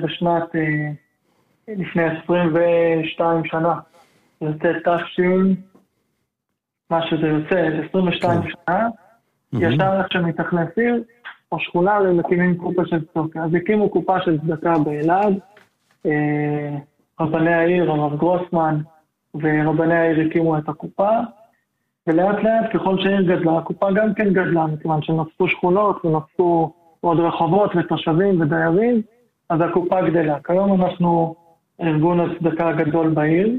לפני 22 שנה. זה יוצא תש"ין, מה שזה יוצא, 22 שנה, ישר איך שמתחלף עיר, או שכונה ומקימים קופה של צדקה. אז הקימו קופה של צדקה באלעד, רבני העיר, הרב גרוסמן, ורבני העיר הקימו את הקופה, ולאט לאט ככל שהעיר גדלה, הקופה גם כן גדלה, מכיוון שנוספו שכונות ונוספו עוד רחובות ותושבים ודיירים, אז הקופה גדלה. כיום אנחנו ארגון הצדקה הגדול בעיר,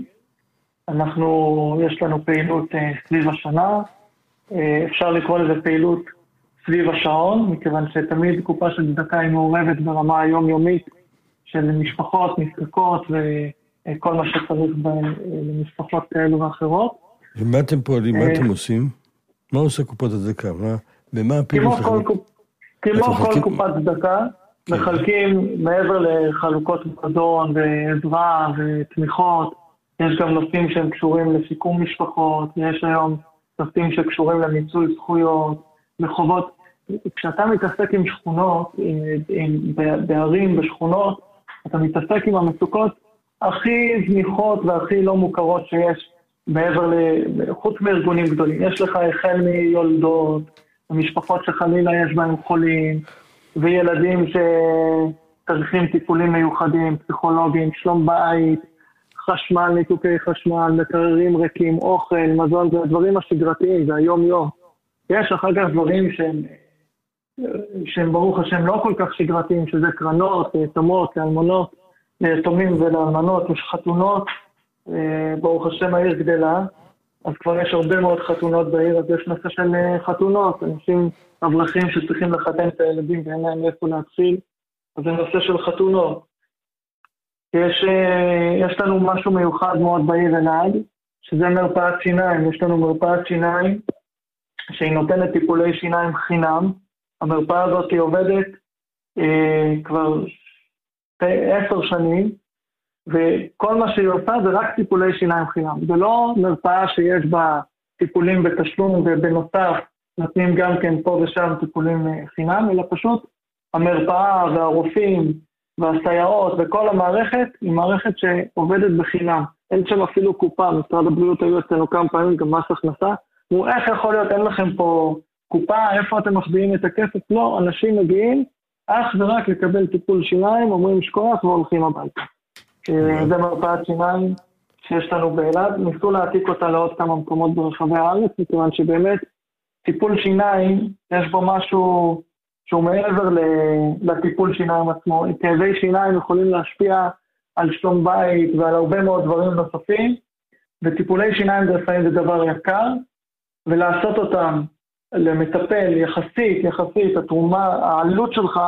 יש לנו פעילות סביב השנה, אפשר לקרוא לזה פעילות סביב השעון, מכיוון שתמיד קופה של צדקה היא מעורבת ברמה היומיומית של משפחות, נזקקות וכל מה שצריך למשפחות כאלו ואחרות. ומה אתם פועלים? מה אתם עושים? מה עושה קופות הצדקה? במה הפעילות? כמו כל קופת צדקה, מחלקים מעבר לחלוקות מזון ועזרה ותמיכות, יש גם נושאים שהם קשורים לשיקום משפחות, יש היום נושאים שקשורים למיצוי זכויות, מחובות. כשאתה מתעסק עם שכונות, בערים, בשכונות, אתה מתעסק עם המצוקות הכי זניחות והכי לא מוכרות שיש חוץ מארגונים גדולים. יש לך החל מיולדות, המשפחות שחלילה יש בהם חולים, וילדים שצריכים טיפולים מיוחדים, פסיכולוגיים, שלום בית, חשמל, ניתוקי חשמל, מקררים ריקים, אוכל, מזון, זה הדברים השגרתיים, זה היום-יום. יש אחר כך דברים שהם ברוך השם לא כל כך שגרתיים, שזה קרנות, תמות, לאלמנות, לתומים ולאלמנות, יש חתונות, ברוך השם העיר גדלה, אז כבר יש הרבה מאוד חתונות בעיר, אז יש נושא של חתונות, אנשים אברכים שצריכים לחתן את הילדים ואין להם איפה להתחיל, אז זה נושא של חתונות. יש לנו משהו מיוחד מאוד בעיר אלעד, שזה מרפאת שיניים. יש לנו מרפאת שיניים שהיא נותנת טיפולי שיניים חינם. המרפאה הזאת היא עובדת כבר 10 שנים, וכל מה שהיא עושה זה רק טיפולי שיניים חינם. זה לא מרפאה שיש בה טיפולים בתשלום ובנוסף נותנים גם כן פה ושם טיפולים חינם, אלא פשוט המרפאה והרופאים והסייעות וכל המערכת היא מערכת שעובדת בחינם. אין שם אפילו קופה, משרד הבריאות היו אצלנו כמה פעמים, גם מס הכנסה. איך יכול להיות, אין לכם פה קופה, איפה אתם מחביאים את הכסף? לא, אנשים מגיעים אך ורק לקבל טיפול שיניים, אומרים שכוח והולכים הביתה. זה מרפאת שיניים שיש לנו באלעד, ניסו להעתיק אותה לעוד כמה מקומות ברחבי הארץ, מכיוון שבאמת טיפול שיניים, יש בו משהו שהוא מעבר לטיפול שיניים עצמו. כאבי שיניים יכולים להשפיע על שלום בית ועל הרבה מאוד דברים נוספים, וטיפולי שיניים לפעמים זה דבר יקר, ולעשות אותם למטפל יחסית, התרומה, העלות שלך,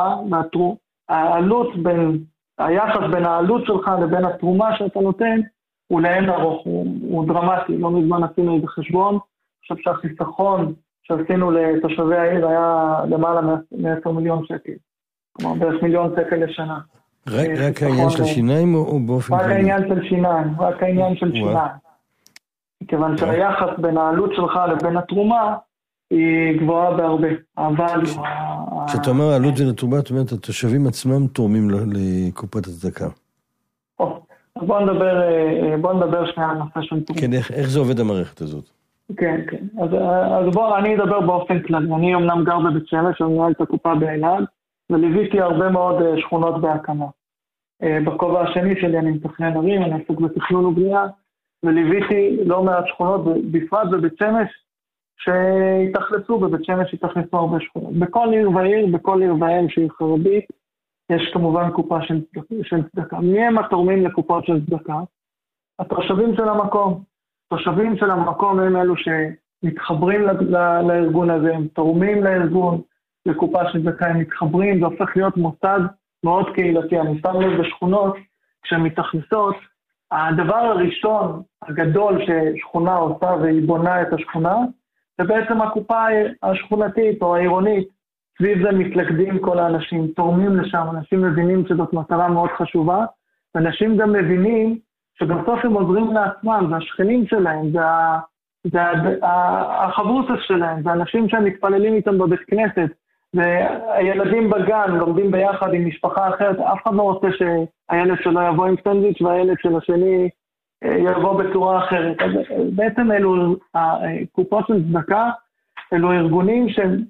היחס בין העלות שלך לבין התרומה שאתה נותן, הוא לאין ארוך, הוא דרמטי. לא מזמן עשינו את החשבון, אני חושב שהחיסכון שעשינו לתושבי העיר היה למעלה מ10 מיליון שקל. כלומר, בערך 1 מיליון שקל לשנה. רק העניין של השיניים או באופן כללי? רק העניין של שיניים. מכיוון שהיחס בין העלות שלך לבין התרומה, היא גבוהה בהרבה. אבל... כשאתה אומר העלות ולתרומה, זאת אומרת, התושבים עצמם תורמים לקופת הצדקה. אז בוא נדבר שנייה על נושא של תרומה. כן, איך זה עובד המערכת הזאת? כן. אז בואו, אני אדבר באופן כללי. אני אמנם גר בבית שמש, אני מנהל את הקופה באלעד, וליוויתי הרבה מאוד שכונות בהקמה. בכובע השני שלי אני מתכנן ערים, אני עסוק בתכנון ובנייה, וליוויתי לא מעט שכונות, בפרט בבית שמש, שהתאכלסו, בבית שמש התאכלסו הרבה שכונות. בכל עיר ועיר שהיא חרדית, יש כמובן קופה של צדקה. מי הם התורמים לקופות של צדקה? התושבים של המקום. התושבים של המקום הם אלו שמתחברים לארגון הזה, הם תורמים לארגון, לקופה של צדקה, הם מתחברים, זה הופך להיות מוסד מאוד קהילתי. אני שם לב בשכונות, כשהן מתאכלסות, הדבר הראשון הגדול ששכונה עושה והיא בונה את השכונה, זה בעצם הקופה השכונתית או העירונית. סביב זה מתלכדים כל האנשים, תורמים לשם, אנשים מבינים שזאת מטרה מאוד חשובה, ואנשים גם מבינים שבסוף הם עוזרים לעצמם, זה השכנים שלהם, זה החברותות שלהם, זה אנשים שהם מתפללים איתם בבית כנסת, והילדים בגן לומדים ביחד עם משפחה אחרת, אף אחד לא רוצה שהילד שלו יבוא עם סנדוויץ' והילד של השני יבוא בצורה אחרת. אז בעצם אלו הקופות של צדקה, אלו ארגונים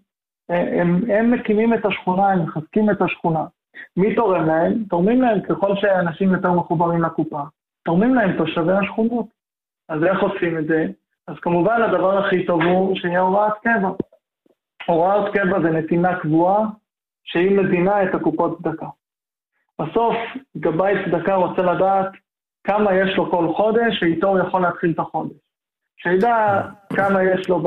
הם מקימים את השכונה, הם מחזקים את השכונה. מי תורם להם? תורמים להם ככל שאנשים יותר מחוברים לקופה. תורמים להם תושבי השכונות. אז איך עושים את זה? אז כמובן הדבר הכי טוב הוא שיהיה הוראת קבע. הוראת קבע זה נתינה קבועה שהיא מזינה את הקופות צדקה. בסוף גבאי צדקה רוצה לדעת כמה יש לו כל חודש שאיתו הוא יכול להתחיל את החודש. שידע כמה יש לו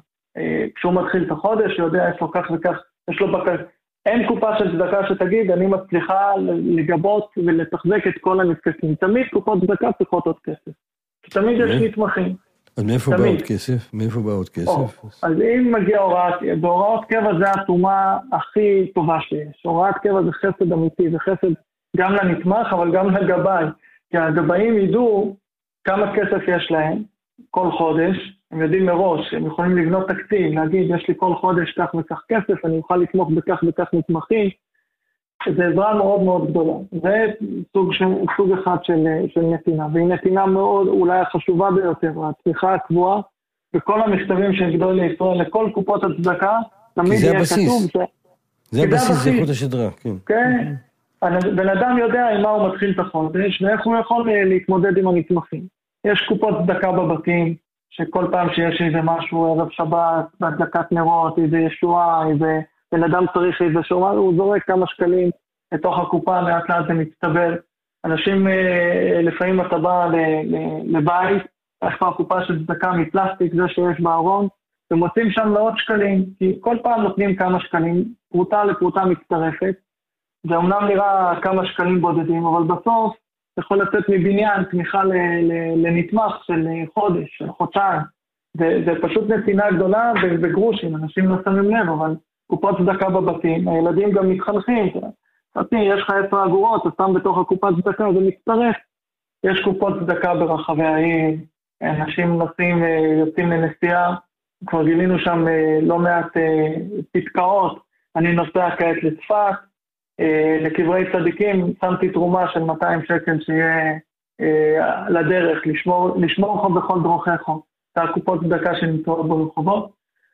כשהוא מתחיל את החודש, שיודע יש לו כך וכך, יש לו אין קופה של צדקה שתגיד, אני מצליחה לגבות ולתחזק את כל הנזקקים. תמיד קופות צדקה צריכות עוד כסף. תמיד יש מתמחים. אז מאיפה בא עוד כסף? מאיפה בא עוד כסף? אז אם מגיע בהוראות קבע זה התרומה הכי טובה שיש. הוראת קבע זה חסד אמיתי, זה חסד גם לנתמך, אבל גם לגבאי. כי הגבאים ידעו כמה כסף יש להם כל חודש, הם יודעים מראש, הם יכולים לבנות תקציב, להגיד, יש לי כל חודש כך וכך כסף, אני אוכל לתמוך בכך וכך מתמחים, זה עזרה מאוד מאוד גדולה. זה סוג אחד של נתינה, והיא נתינה מאוד אולי החשובה ביותר, התמיכה הקבועה, בכל המכתבים של גדול לישראל, לכל קופות הצדקה, תמיד יהיה כתוב. זה הבסיס, זה חוט השדרה, כן. כן, בן אדם יודע עם מה הוא מתחיל את החודש, ואיך הוא יכול להתמודד עם הנתמכים. יש קופות צדקה בבתים, שכל פעם שיש איזה משהו, ערב שבת, בהדלקת נרות, איזה ישועה, איזה בן אדם צריך איזה שומע, הוא זורק כמה שקלים לתוך הקופה, לאט לאט זה מצטבר. אנשים, לפעמים אתה בא לבית, יש פה הקופה של צדקה מפלסטיק, זה שיש בארון, ומוצאים שם מאות שקלים, כי כל פעם נותנים כמה שקלים, פרוטה לפרוטה מצטרפת, זה אומנם נראה כמה שקלים בודדים, אבל בסוף יכול לצאת מבניין תמיכה לנתמך של חודש, של חודשיים. זה פשוט נתינה גדולה בגרושים, אנשים לא שמים לב, אבל קופות צדקה בבתים, הילדים גם מתחנכים. יש לך 10 אגורות, אתה שם בתוך הקופת צדקה, זה מצטרף. יש קופות צדקה ברחבי העיר, אנשים יוצאים לנסיעה, כבר גילינו שם לא מעט פתקאות, אני נוסע כעת לצפת, לקברי צדיקים, שמתי תרומה של 200 שקל שיהיה לדרך, לשמור לך בכל דרוכיך, את הקופות צדקה שנמצאות ברחובות.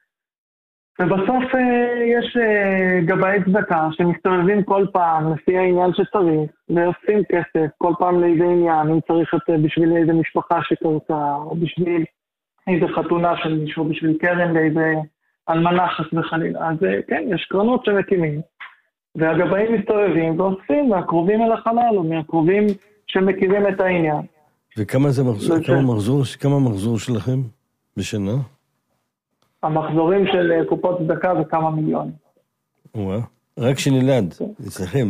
ובסוף יש גבאי צדקה שמסתובבים כל פעם לפי העניין שצריך, ועושים כסף כל פעם לאיזה עניין, אם צריך בשביל איזה משפחה שקרתה, או בשביל איזה חתונה של מישהו, בשביל קרן לאיזה אלמנה חס וחלילה. אז כן, יש קרנות שמקימים. והגבאים מסתובבים ועושים מהקרובים אל החלל, או מהקרובים שמכירים את העניין. וכמה זה כמה מחזור שלכם בשנה? המחזורים של קופות צדקה וכמה מיליון. וואה, רק של אלעד, אצלכם.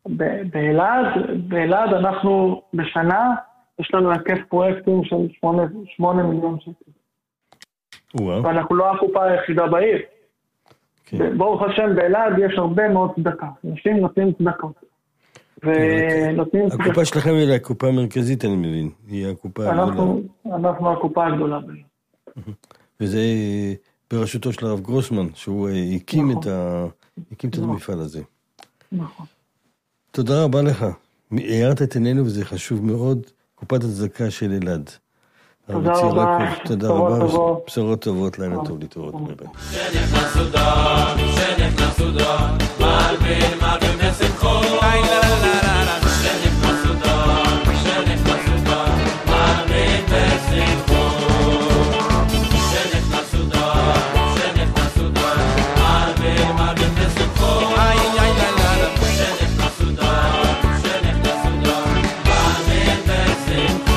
באלעד אנחנו בשנה, יש לנו היקף פרויקטים של 8 מיליון שקל. וואה. ואנחנו לא הקופה היחידה בעיר. ברוך השם, באלעד יש הרבה מאוד צדקה. אנשים נותנים צדקות. הקופה שלכם היא הקופה המרכזית, אני מבין. היא הקופה הגדולה. אנחנו הקופה הגדולה בעיר. וזה בראשותו של הרב גרוסמן, שהוא הקים את המפעל הזה. נכון. תודה רבה לך. הערת את עינינו וזה חשוב מאוד, קופת הצדקה של אלעד. תודה רבה. תודה רבה. בשורות טובות, לילה טוב, להתראות. שנכנס סודר, שנכנס סודר, מלבין, מלבין בשמחו. שנכנס סודר, שנכנס סודר, מלבין בשמחו. שנכנס סודר, שנכנס סודר, מלבין, מלבין בשמחו. שנכנס סודר, שנכנס סודר, מלבין בשמחו.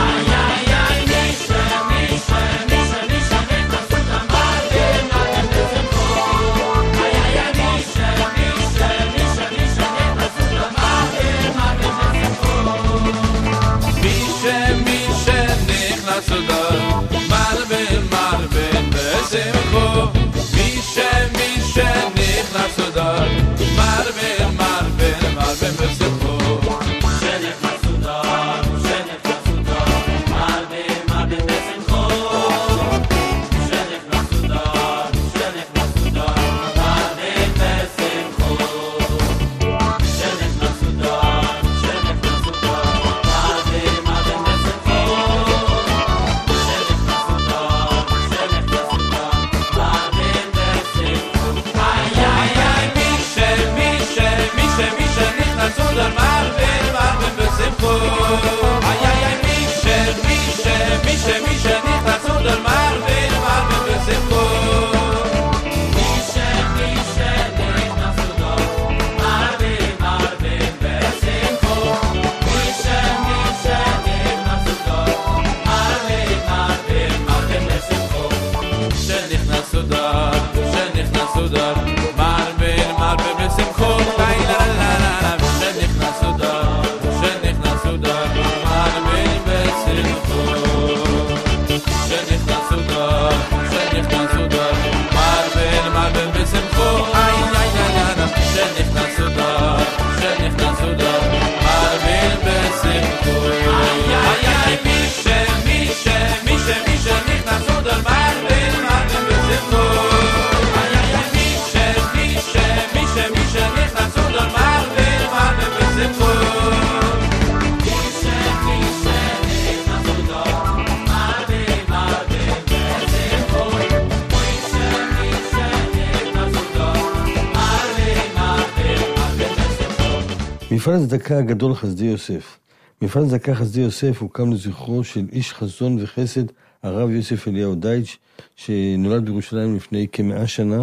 מפעל הצדקה הגדול חסדי יוסף. מפעל הצדקה חסדי יוסף הוקם לזכרו של איש חזון וחסד, הרב יוסף אליהו דייטש, שנולד בירושלים לפני כ100 שנה,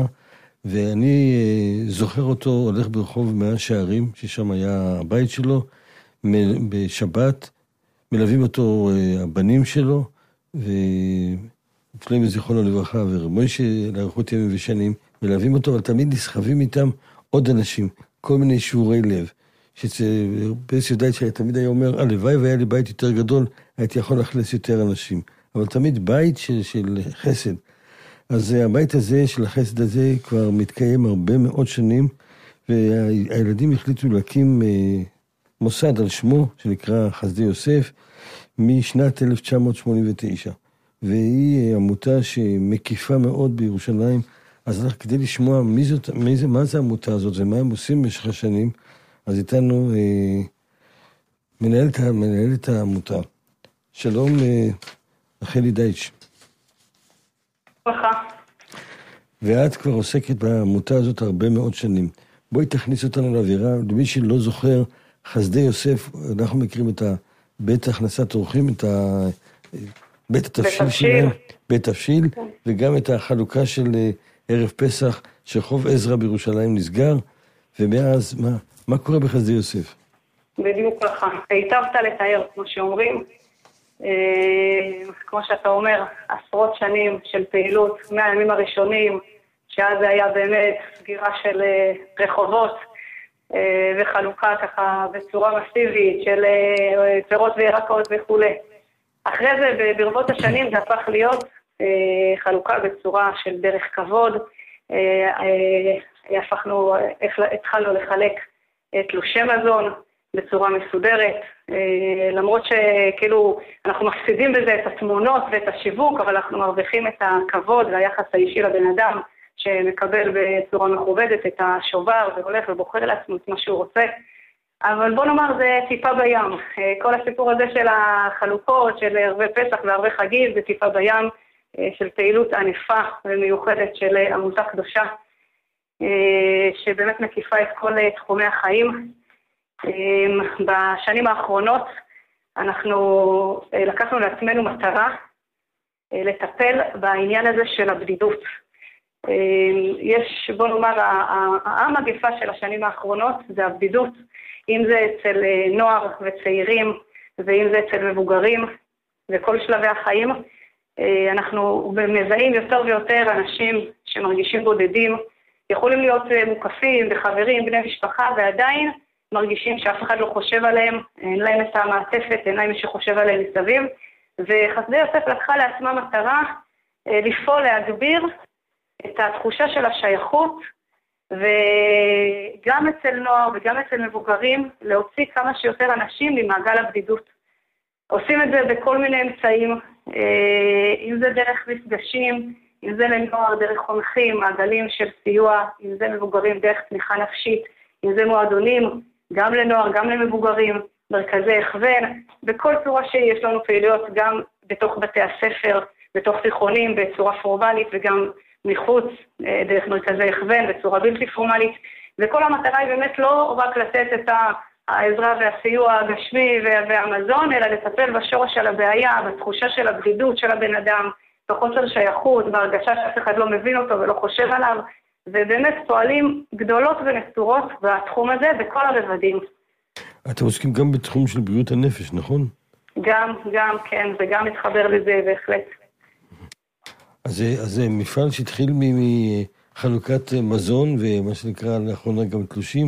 ואני זוכר אותו הולך ברחוב 100 שערים, ששם היה הבית שלו, בשבת, מלווים אותו הבנים שלו, ופלאים וזיכרונו לברכה, ורב מוישה לאריכות ימים ושנים, מלווים אותו, אבל תמיד נסחבים איתם עוד אנשים, כל מיני שיעורי לב. שבייס יודעת שתמיד היה אומר, הלוואי והיה לי בית יותר גדול, הייתי יכול להכניס יותר אנשים. אבל תמיד בית של חסד. אז הבית הזה, של החסד הזה, כבר מתקיים הרבה מאוד שנים, והילדים החליטו להקים מוסד על שמו, שנקרא חסדי יוסף, משנת 1989. והיא עמותה שמקיפה מאוד בירושלים. אז כדי לשמוע מה זה העמותה הזאת ומה הם עושים במשך השנים, אז איתנו מנהלת העמותה. שלום, רחלי דייטש. ברכה. ואת כבר עוסקת בעמותה הזאת הרבה מאוד שנים. בואי תכניס אותנו לאווירה. למי שלא זוכר, חסדי יוסף, אנחנו מכירים את בית הכנסת אורחים, את בית התפשיל שלהם, בית תפשיל, וגם את החלוקה של ערב פסח, שרחוב עזרא בירושלים נסגר, ומאז מה קורה בחסדי יוסף? בדיוק ככה. היטבת לתאר, כמו שאומרים. כמו שאתה אומר, עשרות שנים של פעילות, מהימים הראשונים, שאז זה היה באמת סגירה של רחובות, וחלוקה ככה בצורה מסיבית של פירות וירקות וכו'. אחרי זה, ברבות השנים, זה הפך להיות חלוקה בצורה של דרך כבוד. התחלנו לחלק תלושי מזון בצורה מסודרת, למרות שכאילו אנחנו מפסידים בזה את התמונות ואת השיווק, אבל אנחנו מרוויחים את הכבוד והיחס האישי לבן אדם שמקבל בצורה מכובדת את השובר והולך ובוחר לעצמו את מה שהוא רוצה. אבל בוא נאמר, זה טיפה בים. כל הסיפור הזה של החלוקות, של ערבי פסח וערבי חגים, זה טיפה בים של פעילות ענפה ומיוחדת של עמותה קדושה, שבאמת מקיפה את כל תחומי החיים. בשנים האחרונות אנחנו לקחנו לעצמנו מטרה לטפל בעניין הזה של הבדידות. יש, בוא נאמר, המגפה של השנים האחרונות זה הבדידות, אם זה אצל נוער וצעירים, ואם זה אצל מבוגרים, וכל שלבי החיים. אנחנו מזהים יותר ויותר אנשים שמרגישים בודדים, יכולים להיות מוקפים בחברים, בני משפחה, ועדיין מרגישים שאף אחד לא חושב עליהם, אין להם את המעטפת, אין להם מי שחושב עליהם מסביב, וחסדי יוסף לקחה לעצמה מטרה לפעול, להגביר את התחושה של השייכות, וגם אצל נוער וגם אצל מבוגרים, להוציא כמה שיותר אנשים ממעגל הבדידות. עושים את זה בכל מיני אמצעים, אם זה דרך מפגשים, אם זה לנוער דרך חונכים, מעגלים של סיוע, אם זה מבוגרים דרך תמיכה נפשית, אם זה מועדונים, גם לנוער, גם למבוגרים, מרכזי הכוון, בכל צורה שיש לנו פעילויות גם בתוך בתי הספר, בתוך תיכונים, בצורה פורמלית וגם מחוץ, דרך מרכזי הכוון, בצורה בלתי פורמלית, וכל המטרה היא באמת לא רק לתת את העזרה והסיוע הגשמי והמזון, אלא לטפל בשורש של הבעיה, בתחושה של הבדידות של הבן אדם, בחוסר שייכות, בהרגשה שאף אחד לא מבין אותו ולא חושב עליו, ובאמת פועלים גדולות ונצורות בתחום הזה בכל הרבדים. אתם עוסקים גם בתחום של בריאות הנפש, נכון? גם, כן, זה גם מתחבר לזה בהחלט. אז זה מפעל שהתחיל מחלוקת מזון, ומה שנקרא לאחרונה גם תלושים.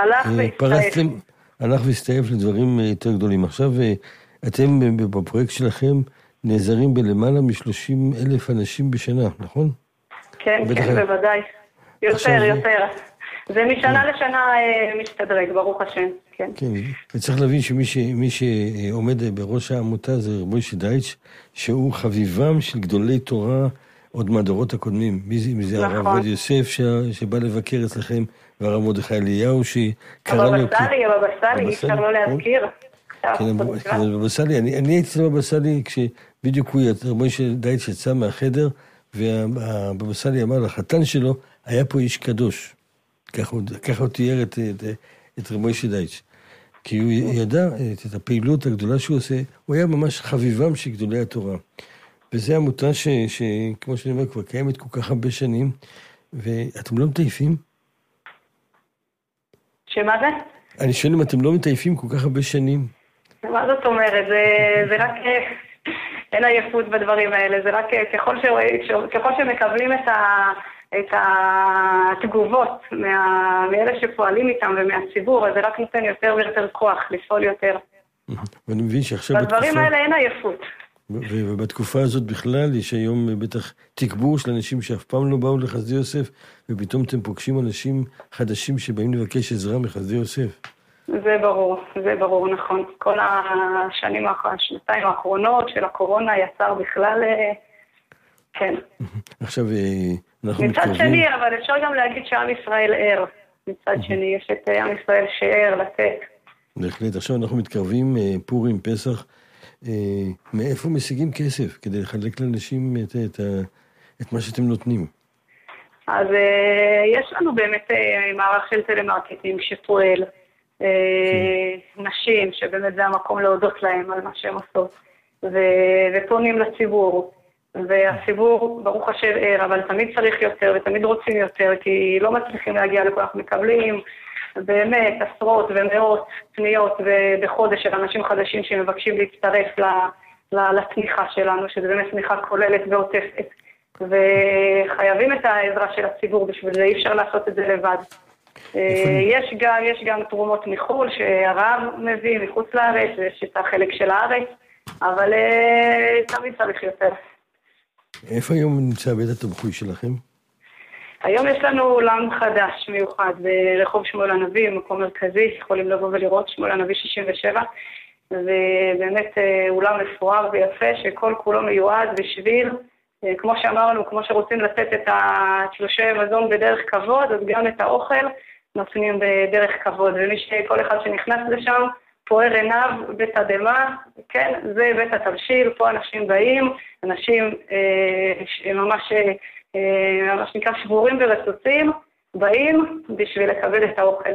הלך והסתעף לדברים יותר גדולים. עכשיו אתם בפרויקט שלכם נעזרים בלמעלה מ-30,000 אנשים בשנה, נכון? כן, בוודאי. יותר. זה משנה לשנה משתדרג, ברוך השם. כן. וצריך להבין שמי שעומד בראש העמותה זה רב מוישה דייטש, שהוא חביבם של גדולי תורה עוד מהדורות הקודמים. מי זה הרב עובדיה יוסף שבא לבקר אצלכם, והרב מרדכי אליהו שקרא לו... הבבא סאלי, אי אפשר לא להזכיר. כן, הבבא סאלי, אני הייתי אצל הבבא סאלי כשבדיוק רב מוישה דייטש יצא מהחדר, והבבא סאלי אמר לחתן שלו, היה פה איש קדוש. ככה הוא תיאר את רב מוישה דייטש. כי הוא ידע את הפעילות הגדולה שהוא עושה, הוא היה ממש חביבם של גדולי התורה. וזו עמותה שכמו שאני אומר, כבר קיימת כל כך הרבה שנים, ואתם לא מטייפים? שמה זה? אני שואל אם אתם לא מטייפים כל כך הרבה שנים. מה זאת אומרת? זה רק... אין עייפות בדברים האלה, זה רק ככל שמקבלים את התגובות מאלה שפועלים איתם ומהציבור, אז זה רק נותן יותר ויותר כוח, לפעול יותר. ואני מבין שעכשיו בדברים האלה אין עייפות. ובתקופה הזאת בכלל יש היום בטח תגבור של אנשים שאף פעם לא באו לחסדי יוסף, ופתאום אתם פוגשים אנשים חדשים שבאים לבקש עזרה מחסדי יוסף. זה ברור, נכון. כל השנתיים האחרונות של הקורונה יצר בכלל, כן. עכשיו אנחנו מתקרבים... מצד שני, אבל אפשר גם להגיד שעם ישראל ער. מצד שני, יש את עם ישראל שער לתת. בהחלט. עכשיו אנחנו מתקרבים פורים, פסח. מאיפה משיגים כסף כדי לחלק לאנשים את מה שאתם נותנים? אז יש לנו באמת מערך של טלמרקטינג שפועל. נשים, שבאמת זה המקום להודות להם על מה שהם עושות, ופונים לציבור, והציבור ברוך השם ער, אבל תמיד צריך יותר ותמיד רוצים יותר, כי לא מצליחים להגיע לכל כך, מקבלים באמת עשרות ומאות פניות בחודש של אנשים חדשים שמבקשים להצטרף לתמיכה שלנו, שזה באמת תמיכה כוללת ועוטפת, וחייבים את העזרה של הציבור בשביל זה, אי אפשר לעשות את זה לבד. יש גם תרומות מחול שהרב מביא מחוץ לארץ, יש את החלק של הארץ, אבל תמיד צריך יותר. איפה היום נמצא בית התמחוי שלכם? היום יש לנו אולם חדש מיוחד ברחוב שמואל הנביא, מקום מרכזי, יכולים לבוא ולראות שמואל הנביא 67, ובאמת אולם מפואר ויפה שכל כולו מיועד בשביל, כמו שאמרנו, כמו שרוצים לתת את התלושי מזון בדרך כבוד, אז גם את האוכל, נותנים בדרך כבוד, כל אחד שנכנס לשם פוער עיניו בתדמה, כן, זה בית התבשיל, פה אנשים באים, אנשים ממש נקרא שבורים ורצוצים, באים בשביל לקבל את האוכל.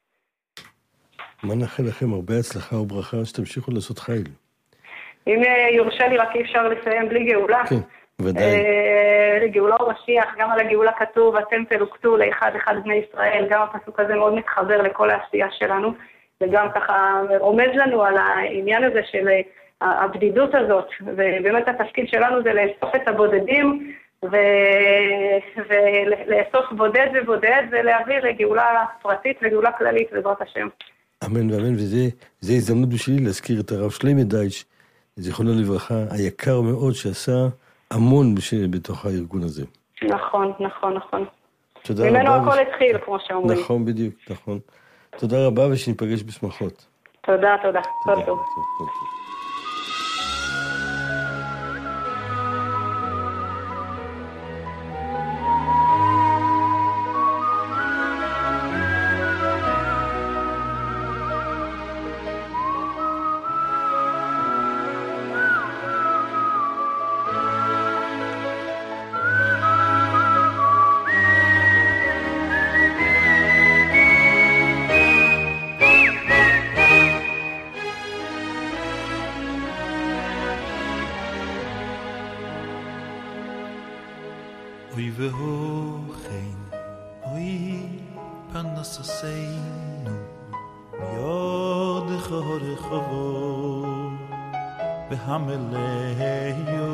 מה נאחל לכם? הרבה הצלחה וברכה, שתמשיכו לעשות חיל. אם יורשה לי, רק אי אפשר לסיים בלי גאולה. כן, ודאי. לגאולה ומשיח, גם על הגאולה כתוב, אתם תלוקטו לאחד אחד בני ישראל, גם הפסוק הזה מאוד מתחבר לכל העשייה שלנו, וגם ככה רומז לנו על העניין הזה של הבדידות הזאת, ובאמת התפקיד שלנו זה לאסוף את הבודדים, ולאסוף בודד ובודד, ולהביא לגאולה פרטית וגאולה כללית בעזרת השם. אמן ואמן, וזה הזדמנות בשבילי להזכיר את הרב שלמה דייטש, זיכרונו לברכה, היקר מאוד שעשה המון בתוך הארגון הזה. נכון, נכון, נכון. תודה ממנו רבה. הכל התחיל, כמו שאומרים. נכון, בדיוק, נכון. תודה רבה ושניפגש בשמחות. תודה, תודה. תודה. טוב. Oy vehochen, oy panasaseinu, yod chorchovo, behameleyo,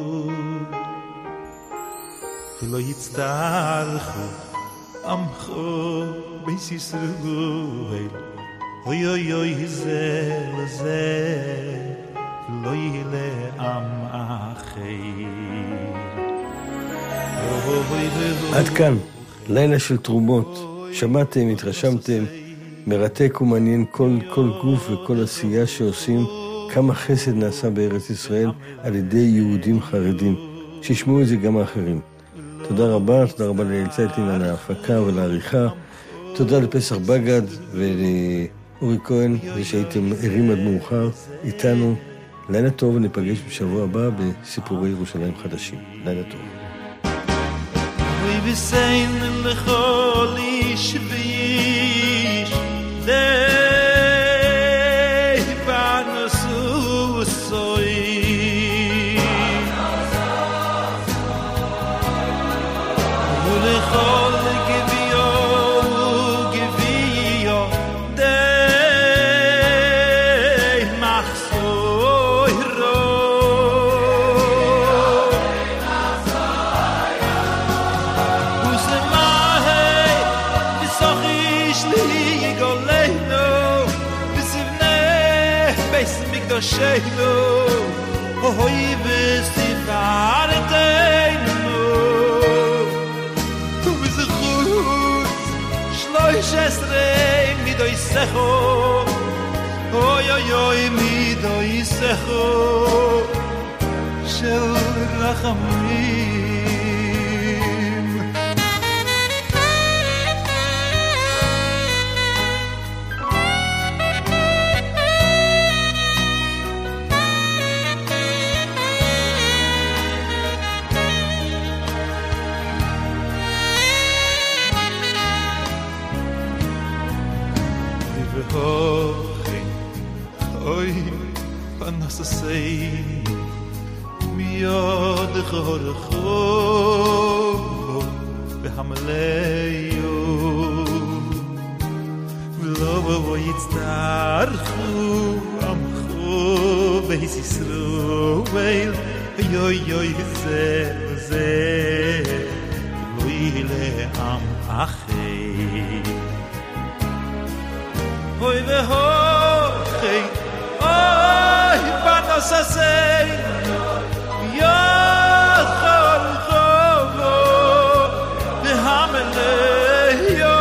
v'lo yitzdarchu, amcho b'Yisrael, oy oy oy ze, v'lo yile am acher. עד כאן, לילה של תרומות. שמעתם, התרשמתם, מרתק ומעניין כל גוף וכל עשייה שעושים, כמה חסד נעשה בארץ ישראל על ידי יהודים חרדים. שישמעו את זה גם האחרים. תודה רבה לאל צייטלין על ההפקה ולעריכה. תודה לפסח בגד ולאורי כהן, ושהייתם ערים עד מאוחר איתנו. לילה טוב, וניפגש בשבוע הבא בסיפורי ירושלים חדשים. לילה טוב. We be saying the holy shvish day banasu soy ule hol givio day machsoy ro Sheinu, oy v'sifarteinu, v'zichut shloish esrei midoisecho, oy oy oy midoisecho, shel rachamim. Oy panasaseinu miyod chorcho behameleyo v'lo yitzdarchu amcho b'Yisrael yoy yoy ze lo yile am acher oy vehochen oy panasaseinu yod chorcho behameleyo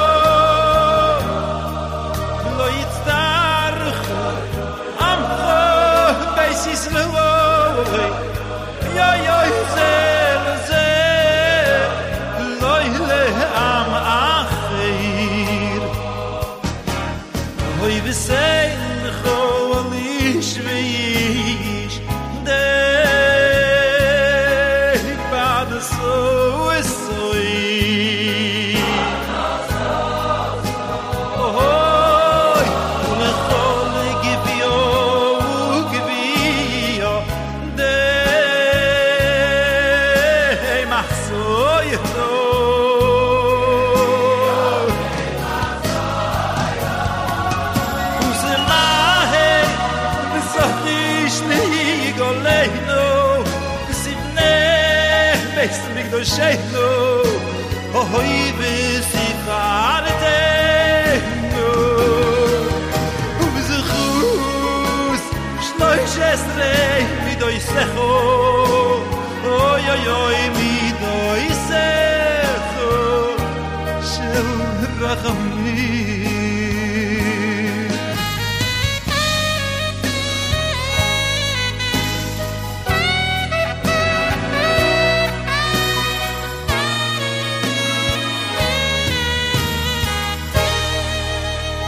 lo yitzdarchu amcho b'Yisrael yoy yoy ze lo yile am acher sein kholish veish de bad so Sheino hoy besikharte no ubzukhus shnoy shesre midoy sekho oy oy oy midoy sekho shel rachmi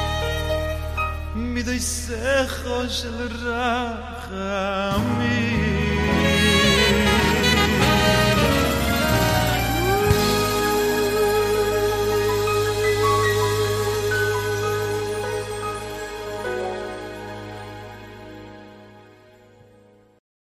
shel rachmi